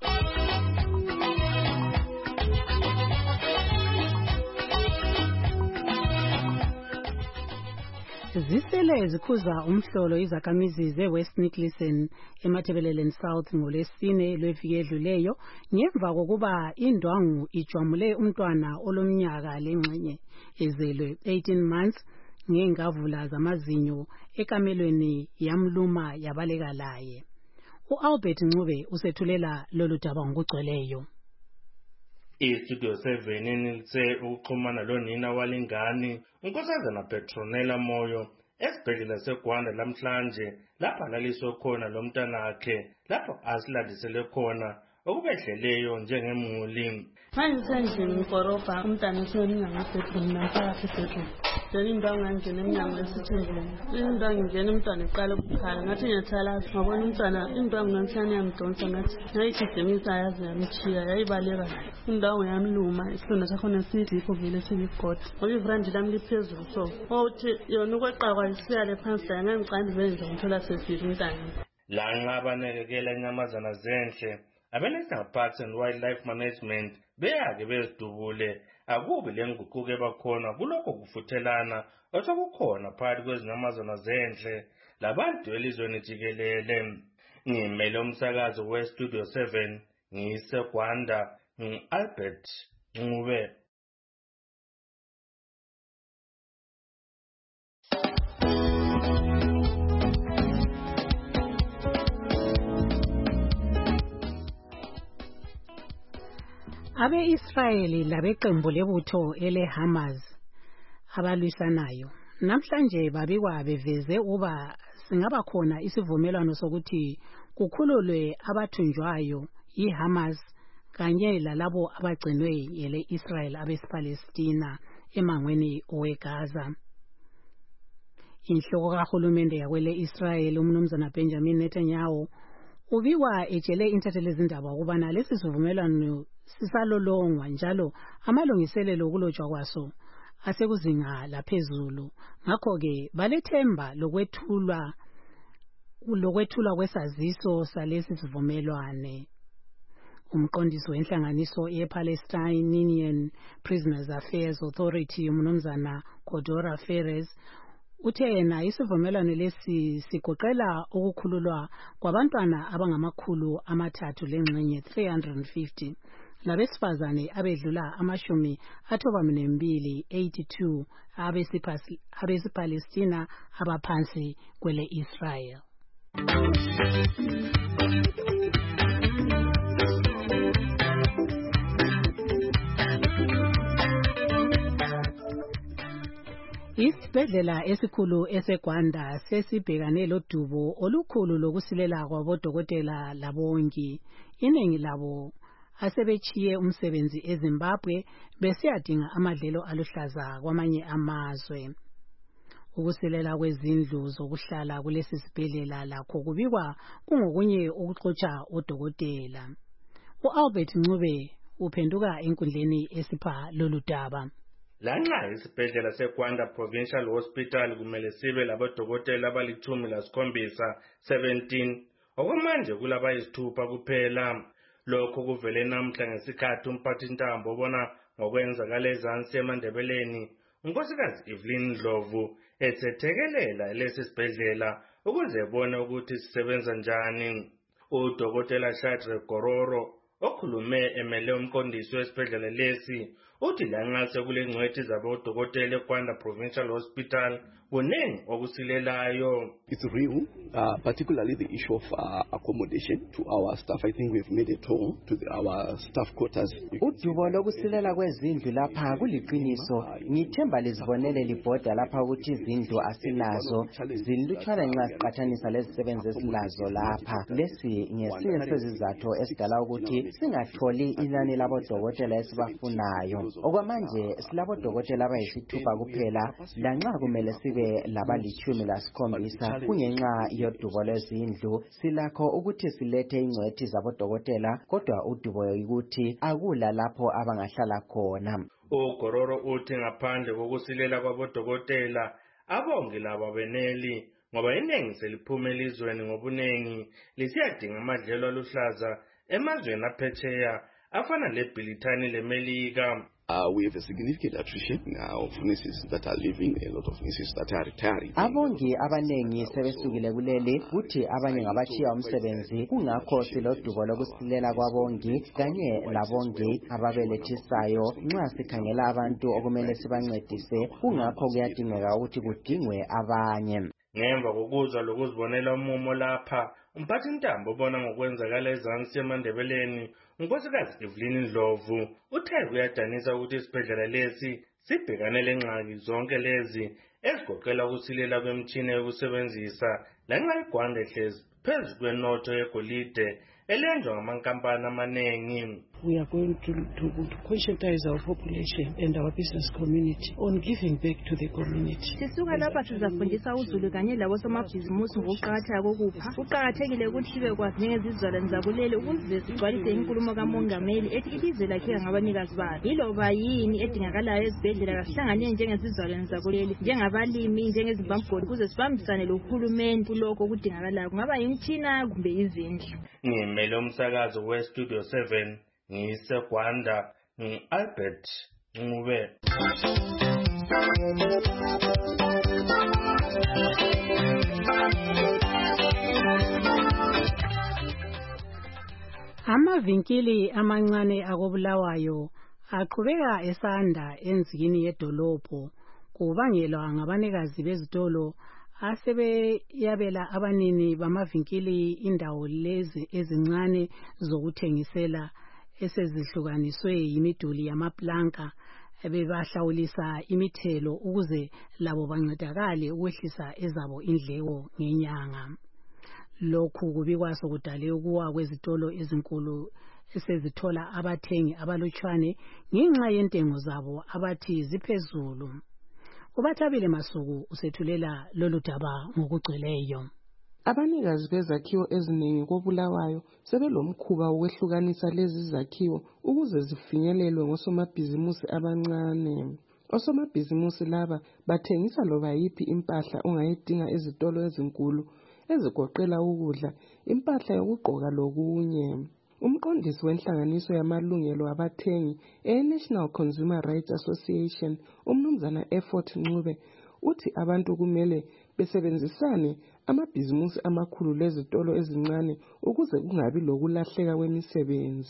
Zisele zikhuza umhlolo izakhamizi ze-West Nicholson eMatabeleland South ngolesine lweviki edluleyo ngemva kokuba indwangu ijwamule umntwana olomnyaka lengxenye ezelwe eighteen months ngengavula zamazinyo ekamelweni yamluma yabaleka laye. U-Albert Ncube usethulela lolu daba ngokugcweleyo. iStudio seven inilise ukuxhumana lonina walingani unkosazana Petronella Moyo esibhedlela seGwanda lamhlanje lapho alaliswe khona lo mntanakhe lapho asilandisele khona okubedleleyo njengemuli. Manje sendlini ngikoroba umntana usenyanga bedroom naphakathi bedroom. Then indwangu ngangena emnyango lesithindweni. Indwangu ngene umntwana eqala ukukhala ngathi ngiyathalaza ngabona umntwana indwangu nansiyane yamdonsa ngathi ngayigijimisa yaze yamchiya yayibaleka. Indwangu yamluma isilonda sakhona sidipho vele siligodi. Ngoba ivrandi lami liphezulu so. Othi yona ukweqakwa isiyale phansi la ngangicanda benza ngithola sefika umntana. Lanxa abanakekela inyamazana zenhle Abelisa Parks and Wildlife Management beyake bezidubule akubi lenguquko ebakhona kulokho kufuthelana osokukhona phakathi kwezinyamazana zenhle labantu elizweni jikelele. Ngimele umsakazo we-Studio seven ngiseGwanda ngi-Albert Ncube. Abe-Israyeli labeqembu lebutho ele-Hamas abalwisanayo namhlanje babikwa beveze uba singaba khona isivumelwano sokuthi kukhululwe abathunjwayo yi-Hamas kanye lalabo abagcinwe yele-Israel abesipalestina emangweni oweGaza. Inhloko kahulumende yakwele-Israel umnumzana Benjamin Netanyahu ubikwa etshele intatheli zindaba ukubana lesi sivumelwano sisalolongwa njalo amalungiselelo kulotshwa kwaso asekuzinga laphezulu. Ngakho-ke balethemba lokwethulwa lokwethulwa kwesaziso salesi sivumelwane. Umqondisi wenhlanganiso ye-Palestinian Prisoners Affairs Authority umnumzana Kodora Ferez uthe yena isivumelwano lesi sigoqela ukukhululwa kwabantwana abangamakhulu amathathu lengxenye three hundred fifty labesifazane abedlula amashumi athoba nembili eighty-two abesipalestina abaphansi kwele Israel. Isibhedlela esikhulu eseGwanda sesibhekane lodubo olukhulu lokusilela kwabodokotela labongi. Iningi labo asebechiye umsebenzi eZimbabwe besiyadinga amadlelo aluhlaza kwamanye amazwe. Ukusilela kwezindlu zokuhlala kulesi sibhedlela lakho kubikwa kungokunye ukuxotsha odokotela. uAlbert Ncube uphenduka enkundleni esipha lolu daba. Lanxa isibhedlela seGwanda Provincial Hospital kumele sibe labodokotela abalitshumi lasikhombisa seventeen, okwamanje kulabayisithupha kuphela. Lokho kuvele namhla ngesikhathi umphathintambo obona ngokwenzakala eZansi eMandebeleni unkosikazi Evelyn Ndlovu ethethekelela lesi sibhedlela ukuze ebone ukuthi sisebenza njani. Udokotela Shadrack Gororo okhulume emele umqondisi wesibhedlela lesi uthi lanxa sekule ngcwethi zabodokotela eGwanda Provincial Hospital kuningi okusilelayo. It's real, uh, particularly the issue of uh, accommodation to our staff. I think we've made it home to the, our staff quarters. Udubo lokusilela kwezindlu lapha kuliqiniso. Ngithemba lizibonele libhoda lapha ukuthi izindlu asinazo zilutshwana nxa siqathanisa lezisebenzi esilazo lapha. Lesi ngesinye sezizathu esidala ukuthi singatholi inani labodokotela esibafunayo. Okwamanje silabodokotela abayisithupha kuphela lanxa kumele sibe labalitshumi lasikhombisa kungenxa yodubo lwezindlu. Silakho ukuthi silethe ingcwethi zabodokotela kodwa udubo ukuthi akula lapho abangahlala khona. uGororo uthi ngaphandle kokusilela kwabodokotela abongi laba beneli ngoba iningi seliphuma elizweni ngobunengi lisiyadinga amadlelo aluhlaza emazweni aphetsheya afana leBrithani leMelika. Uh, we have a significant attrition uh, of nurses that are leaving, a lot of nurses that are retiring. Abongi abanengi sebesukile kuleli kuthi abanye ngabachiya umsebenzi kungakho silodubo lokusilela kwabongi kanye labongi ababelethisayo nxa sikhangela abantu okumele sibancedise kungakho kuyadingeka ukuthi kudingwe abanye. Ngemva kokuzwa lokuzibonela umumo lapha umphathintambo obona ngokwenzakala eZansi eMandebeleni unkosikazi Evelyn Ndlovu uthe kuyadanisa ukuthi isibhedlela lesi sibhekane lengxaki zonke lezi ezigoqela ukusilela kwemtshini yokusebenzisa lanxa iGwanda ehlezi phezu kwenotho yegolide elenziwa ngamankampani amanengi. We are going to, to, to conscientize our population and our business community on giving back to the community. Sisuka lapha sizafundisa uzulu kanye labo somabhizimusi ngokuqakatheka kokupha. Kuqakathekile ukuthi sibe kwazi ngezizalwane zakuleli ukuze sigcwalise inkulumo kamongameli ethi ilizwe lakheka ngabanikazi balo. Yiloba yini edingakalayo ezibhedlela kasihlangane njengezizalwane zakuleli njengabalimi njengezimbabwe ukuze sibambisane lohulumeni kulokho okudingakalayo kungaba imthina kumbe izindlu. Ngimele umsakazo weStudio seven ngiseGwanda ngi-Albert Ncube. Amavinkili amancane akobulawayo aqhubeka esanda enzikini yedolobho kubangelwa ngabanikazi bezitolo asebeyabela abanini bamavinkili indawo lezi ezincane zokuthengisela esezihlukaniswe yimiduli yamaplanka bebahlawulisa imithelo ukuze labo bancedakale ukwehlisa ezabo indleko ngenyanga. Lokhu kubikwa sokudale ukuwa kwezitolo ezinkulu esezithola abathengi abalutshwane ngenxa yentengo zabo abathi ziphezulu. Ubathabile Masuku usethulela lolu daba ngokugcweleyo. Abanikazi bezakhiwo eziningi kobulawayo sebelomkhuba wokwehlukanisa lezi zakhiwo ukuze zifinyelelwe ngosomabhizimusi abancane. Osomabhizimusi laba bathengisa loba yipi impahla ongayidinga ezitolo ezinkulu ezigoqela ukudla, impahla yokugqoka lokunye. Umqondisi wenhlanganiso yamalungelo abathengi e-National Consumer Rights Association, umnumzana Effort Ncube, uthi abantu kumele besebenzisane amabhizimusi amakhulu lezitolo ezincane ukuze kungabi lokulahleka kwemisebenzi.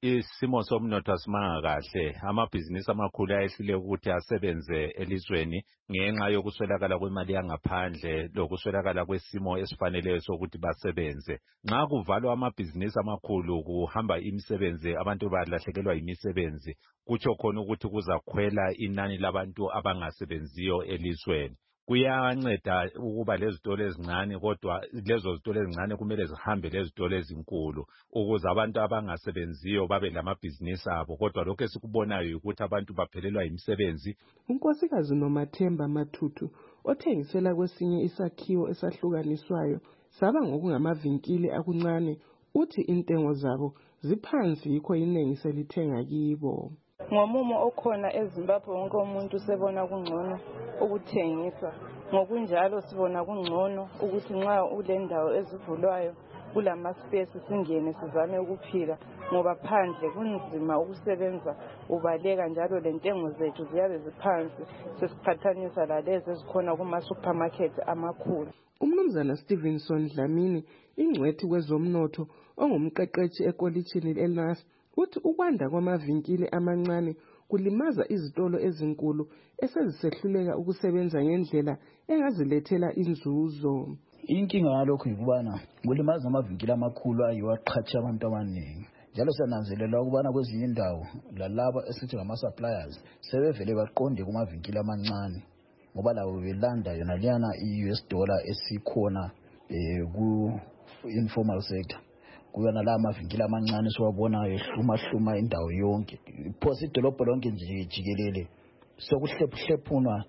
isimo somnotho asimanga kahle amabhizinisi amakhulu ayehlule ukuthi asebenze elizweni ngenxa yokuswelakala kwemali yangaphandle lokuswelakala kwesimo esifaneleyo sokuthi basebenze. Nxa kuvalwa amabhizinisi amakhulu kuhamba imisebenzi abantu balahlekelwa yimisebenzi kutsho khona ukuthi kuzakhwela inani labantu abangasebenziyo elizweni. Kuyanceda ukuba lezitolo ezincane kodwa lezo zitolo ezincane kumele zihambe lezitolo ezinkulu ukuze abantu abangasebenziyo babe lamabhizinisi abo kodwa lokho esikubonayo ukuthi abantu baphelelwa imisebenzi. uNkosikazi Nomathemba Mathuthu othengisela kwesinye isakhiwo esahlukaniswayo saba ngokungamavinkili akuncane uthi intengo zabo ziphansi yikho inengi selithenga kibo. Ngomumo okhona eZimbabwe wonke umuntu sebona kungcono ukuthengisa ngokunjalo sibona kungcono ukuthi nxa ulendawo ezivulwayo kulama space singene sizame ukuphila ngoba phandle kunzima ukusebenza ubaleka njalo lentengo zethu ziyabe ziphansi sesiqhathanisa lalezi ezikhona kuma supermarket amakhulu. Umnumzana Stevenson Dlamini ingcwethi kwezomnotho ongumqeqeshi ekolitshini eNAS uthi ukwanda kwamavinkili amancane kulimaza izitolo ezinkulu esezisehluleka ukusebenza ngendlela engazilethela inzuzo. Inkinga yalokho yikubana kulimaza amavinkili amakhulu ayiwa qhatsha abantu abaningi. Njalo siyananzelela ukubana kwezinye indawo lalaba esithi ngama suppliers sebevele baqonde kumavinkili amancane ngoba lawo belanda yona liyana i-U S dollar esikhona eh ku informal sector. Kuyona la mavinkili amancane siwabonayo ehluma hluma indawo yonke phosi idolobho lonke nje jikelele sokuhlephuhlephuna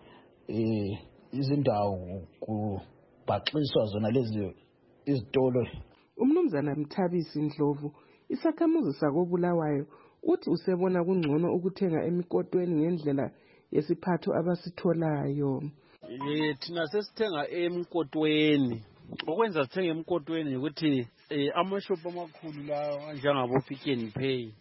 eh izindawo kubhaxiswa zona lezi izitolo. Umnumzana Mthabisi Ndlovu isakhamuzi sakobulawayo uthi usebona kungcono ukuthenga emikotweni ngendlela yesiphatho abasitholayo. Eh thina sesithenga emikotweni okwenza sithenga emikotweni ukuthi eh amashop amakhulu la njengabo Pick n Pay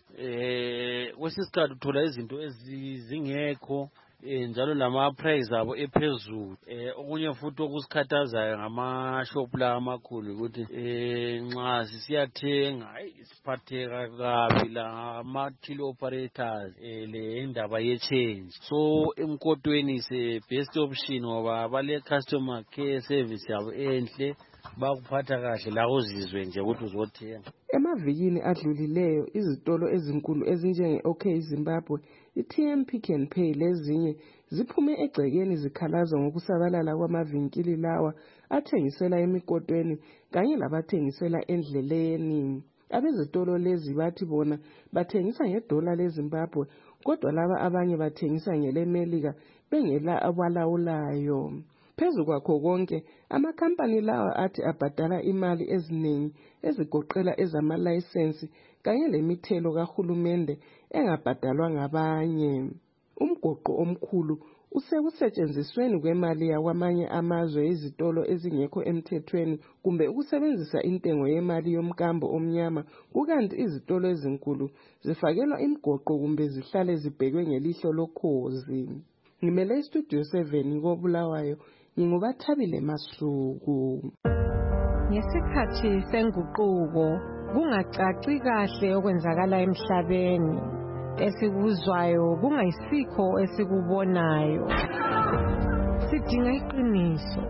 eh kwesisikhathi uthola izinto ezingekho eh njalo lama price abo ephezulu eh okunye futhi okusikhathazayo ngama shop la amakhulu ukuthi eh nxa sisiyathenga hayi siphatheka kabi la ama till operators eh le indaba ye change so emkotweni is best option ngoba bale customer care service yabo enhle bakuphatha kahle la uzizwe nje ukuthi uzothenga. Emavikini adlulileyo izitolo ezinkulu ezinjenge OK Zimbabwe, i-T M Pick n Pay lezinye ziphume egcekeni zikhalaza ngokusabalala kwamavinkili lawa athengisela emikotweni kanye labathengisela endleleni. Abezitolo lezi bathi bona bathengisa ngedola leZimbabwe kodwa laba abanye bathengisa ngelemelika bengela abalawulayo. Phezu kwakho konke amakhampani lawa athi abhadala imali eziningi ezigoqela ezamalayisensi kanye lemithelo kahulumende engabhadalwa ngabanye. Umgoqo omkhulu usekusetshenzisweni kwemali yakwamanye amazwe izitolo ezingekho emthethweni kumbe ukusebenzisa intengo yemali yomkambo omnyama kukanti izitolo ezinkulu zifakelwa imigoqo kumbe zihlale zibhekwe ngelihlo lokhozi. Ngimele istudio seven koBulawayo ngingubathabile Masuku. Ngesikhathi senguquko kungacaci kahle okwenzakala emhlabeni esikuzwayo kungayisikho esikubonayo sidinga iqiniso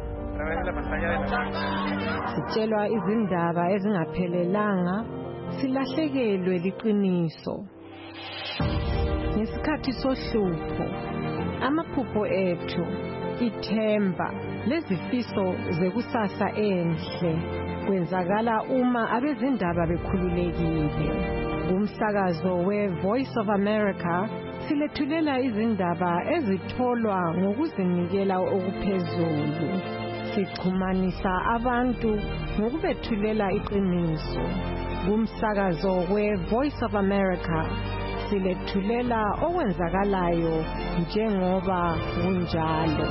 sitshelwa izindaba ezingaphelelanga silahlekelwe liqiniso ngesikhathi sohlupho amaphupho ethu ithemba lezifiso zekusasa enhle kwenzakala uma abezindaba bekhululekile. Umsakazo we-Voice of America silethulela izindaba ezitholwa ngokuzinikela okuphezulu. Sichumanisa abantu ngokubethulela iqiniso. Umsakazo we-Voice of America silethulela okwenzakalayo njengoba kunjalo.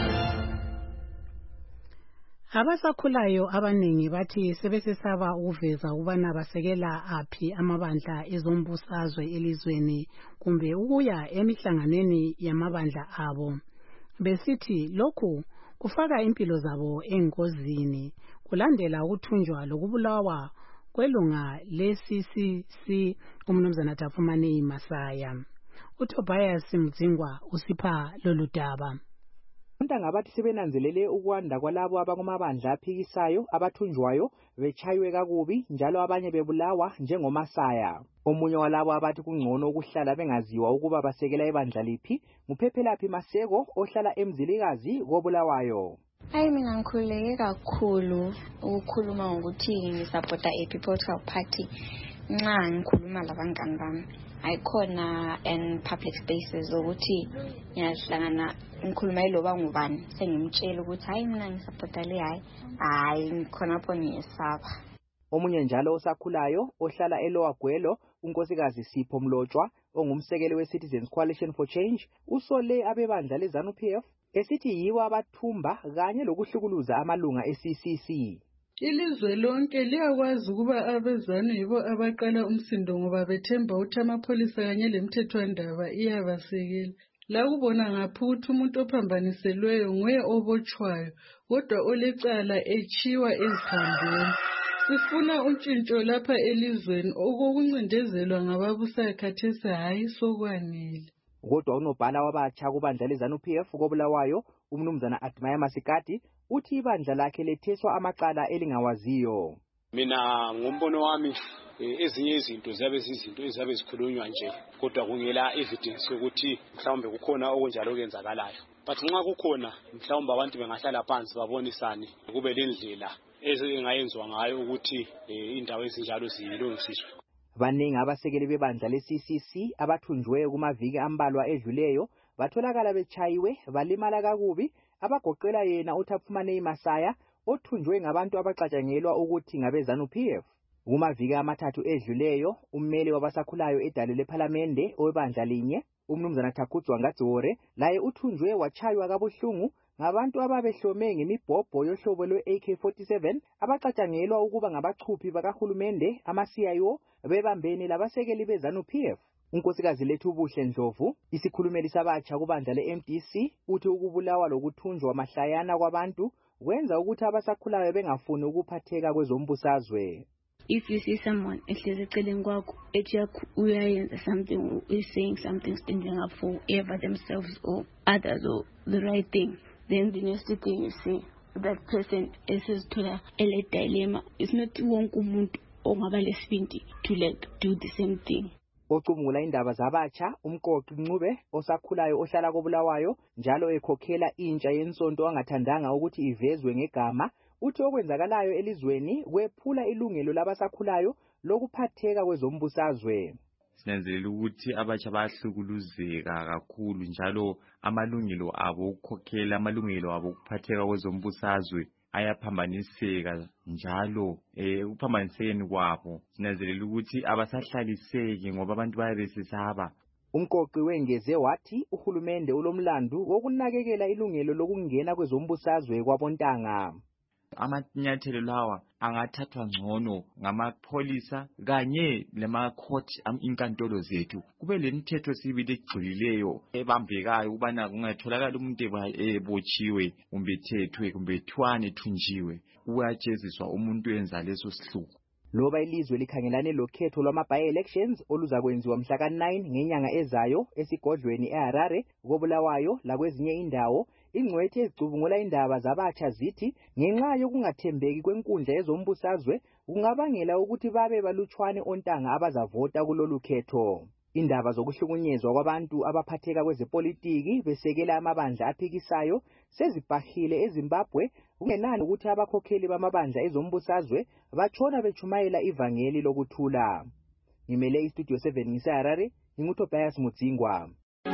Abasakhulayo abaningi bathi sebesesaba ukuveza ukubana basekela aphi amabandla ezombusazwe elizweni kumbe ukuya emihlanganweni yamabandla abo. Besithi lokhu kufaka impilo zabo engozini kulandela ukuthunjwa lokubulawa kwelunga le-C C C umnumzana Tafumanei Masaya. uTobias Mdzingwa usipha lolu daba. Untanga bathi sebenanzelele ukwanda kwalabo abakumabandla aphikisayo abathunjwayo bechaywe kakubi njalo abanye bebulawa njengoMasaya. Omunye walabo abathi kungcono ukuhlala bengaziwa ukuba basekela ibandla liphi nguPhephelaphi Maseko ohlala eMzilikazi koBulawayo. Hayi mina ngikhululeke kakhulu ukukhuluma ngokuthi ngisupporta iPeople Party nxa ngikhuluma labangani bami. Ayikhona in public spaces ukuthi ngiyahlangana ngikhuluma yiloba ngubani sengimtshela ukuthi hayi mina ngisupporta le hayi hayi ngikhonapho ngiyesaba. Omunye njalo osakhulayo ohlala eLower Gwelo unkosikazi Sipho Mlotshwa ongumsekeli weCitizens Coalition for Change usole abebandla leZANU P F esithi yiwo abathumba kanye lokuhlukuluza amalunga eC C C. Ilizwe lonke liyakwazi ukuba abezanu yibo abaqala umsindo ngoba bethemba ukuthi amapholisa kanye lemthethwandaba iyabasekela. La kubona ngapha ukuthi umuntu ophambaniselweyo nguye obotshwayo kodwa olecala echiwa eziphambeni. Sifuna untshintsho lapha elizweni okokuncindezelwa ngababusayo khathesi hayi sokwanele. Kodwa unobhala wabatsha kubandla leZANU P F koBulawayo umnumzana Admire Masikati uthi ibandla lakhe letheswa amacala elingawaziyo. Mina ngombono wami ezinye izinto ziyabe zizinto ezabe zikhulunywa nje kodwa kungela evidence ukuthi mhlawumbe kukhona okunjalo okwenzakalayo. But nxa kukhona mhlawumbe abantu bengahlala phansi babonisane kube lendlela ezingayenzwa ngayo ukuthi indawo ezinjalo zilungisiswe. Baningi abasekeli bebandla le-C C C abathunjwe kumaviki ambalwa edluleyo batholakala bechayiwe balimala kakubi abagoqela yena uTafumanei Masaya othunjwe ngabantu abaxatshangelwa ukuthi ngabeZANU P F. Kumaviki amathathu edluleyo ummeli wabasakhulayo edale lePhalamende owebandla linye umnumzana Thakhutswa Ngadzore laye uthunjwe wachaywa kabuhlungu ngabantu ababehlome ngemibhobho yohlobo lwe-A K forty-seven abaxatshangelwa ukuba ngabachuphi bakahulumende ama-C I O bebambene labasekeli beZANU P F. Unkosikazi lethu Buhle Ndlovu isikhulumeli sabatsha kubandla le-M D C uthi ukubulawa lokuthunjwa mahlayana kwabantu kwenza ukuthi abasakhulayo bengafuni ukuphatheka kwezombusazwe. If you see someone ehlezi eceleni kwakho ethi uyayenza something is saying something standing up for either themselves or others or the right thing, then the next thing you see that person esizithola ele dilemma. It's not wonke umuntu ongaba lesibindi to like do the same thing. Ocubungula indaba zabatsha umqoqi Ncube osakhulayo ohlala koBulawayo njalo ekhokhela intsha yensonto angathandanga ukuthi ivezwe ngegama uthi okwenzakalayo elizweni kwephula ilungelo labasakhulayo lokuphatheka kwezombusazwe. Sinanzelela ukuthi abatsha bayahlukuluzeka kakhulu njalo amalungelo abo ukukhokhela amalungelo abo ukuphatheka kwezombusazwe ayaphambaniseka njalo eh ukuphambanisekeni kwabo sinanzelela ukuthi abasahlaliseki ngoba abantu bayabesesaba. Umqoqi wengeze wathi uhulumende ulomlandu wokunakekela ilungelo lokungena kwezombusazwe kwabontanga. Amanyathelo lawa angathathwa ngcono ngamapholisa kanye lema-court inkantolo zethu kube lemithetho sibili egxilileyo ebambekayo ukubana kungatholakala umuntu ebotshiwe kumbe ethethwe kumbe ethwane ethunjiwe uyajeziswa umuntu enza leso sihluku. Loba ilizwe likhangelane lokhetho lwama-by-elections oluzakwenziwa mhla ka nine ngenyanga ezayo esigodlweni eHarare koBulawayo lakwezinye indawo ingcwethe ezicubungula indaba zabatsha zithi ngenxa yokungathembeki kwenkundla yezombusazwe kungabangela ukuthi babe balutshwane ontanga abazavota kulolu khetho. Indaba zokuhlukunyezwa kwabantu abaphatheka kwezepolitiki besekela amabandla aphikisayo sezibhahile eZimbabwe kungenani ukuthi abakhokheli bamabandla ezombusazwe batshona bechumayela ivangeli lokuthula. Ngimele iStudio seven ngiseHarare nginguTobias Mdzingwa.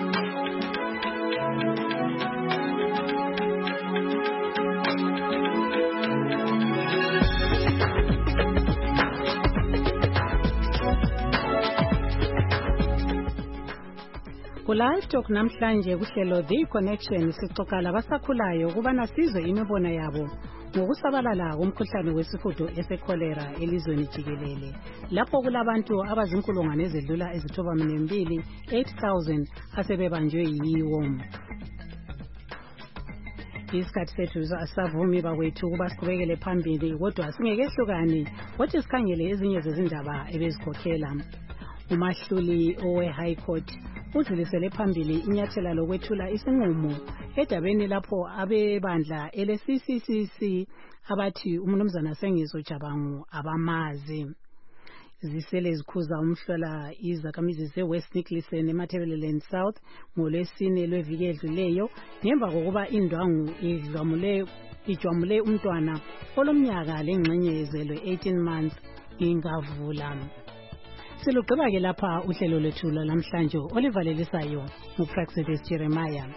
Ku-Live Talk namhlanje kuhlelo The Connection sixoxa labasakhulayo ukubana sizwe imibono yabo ngokusabalala komkhuhlane wesihudo esekholera elizweni jikelele. Lapho kulabantu abazinkulungwane ezidlula ezithoba mbili eight thousand asebebanjwe yiwo. isikhathi sethu asavumi bakwethu ukuba siqhubekele phambili kodwa singekehlukani wathi sikhangele ezinye zezindaba ebezikhokhela. Umahluli owe-High Court udlulisele phambili inyathela lokwethula isinqumo edabeni lapho abebandla ele-C C C C abathi umnumzana Sengiso Jabangu abamazi. Zisele zikhuza umhlola izakhamizi ze-West Nicholson eMatabeleland South ngolwesine lweviki edluleyo ngemva kokuba indwangu idlamule ijwamule umntwana olomnyaka lengxenye yezelwe eighteen months ingavula. Silugqiba ke lapha uhlelo lwethu lamhlanje olivalelisayo nguPraxedis Jeremiah.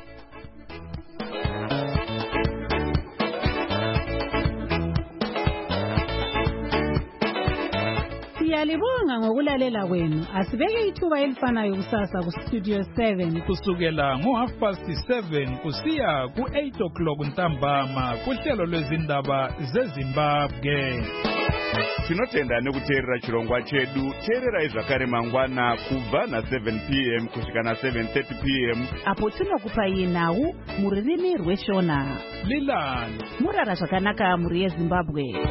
Siyalibonga ngokulalela kwenu. Asibeke ithuba elifanayo kusasa ku Studio seven kusukela ngo half past seven kusiya ku eight o'clock ntambama kuhlelo lwezindaba zeZimbabwe. Tinotenda nekuteerera chirongwa chedu. Teerera zvakare mangwana kubva na seven p m kusvika na seven thirty p m apo tinokupai nhau mururimi rweshona. Lilani murara zvakanaka muri yeZimbabwe.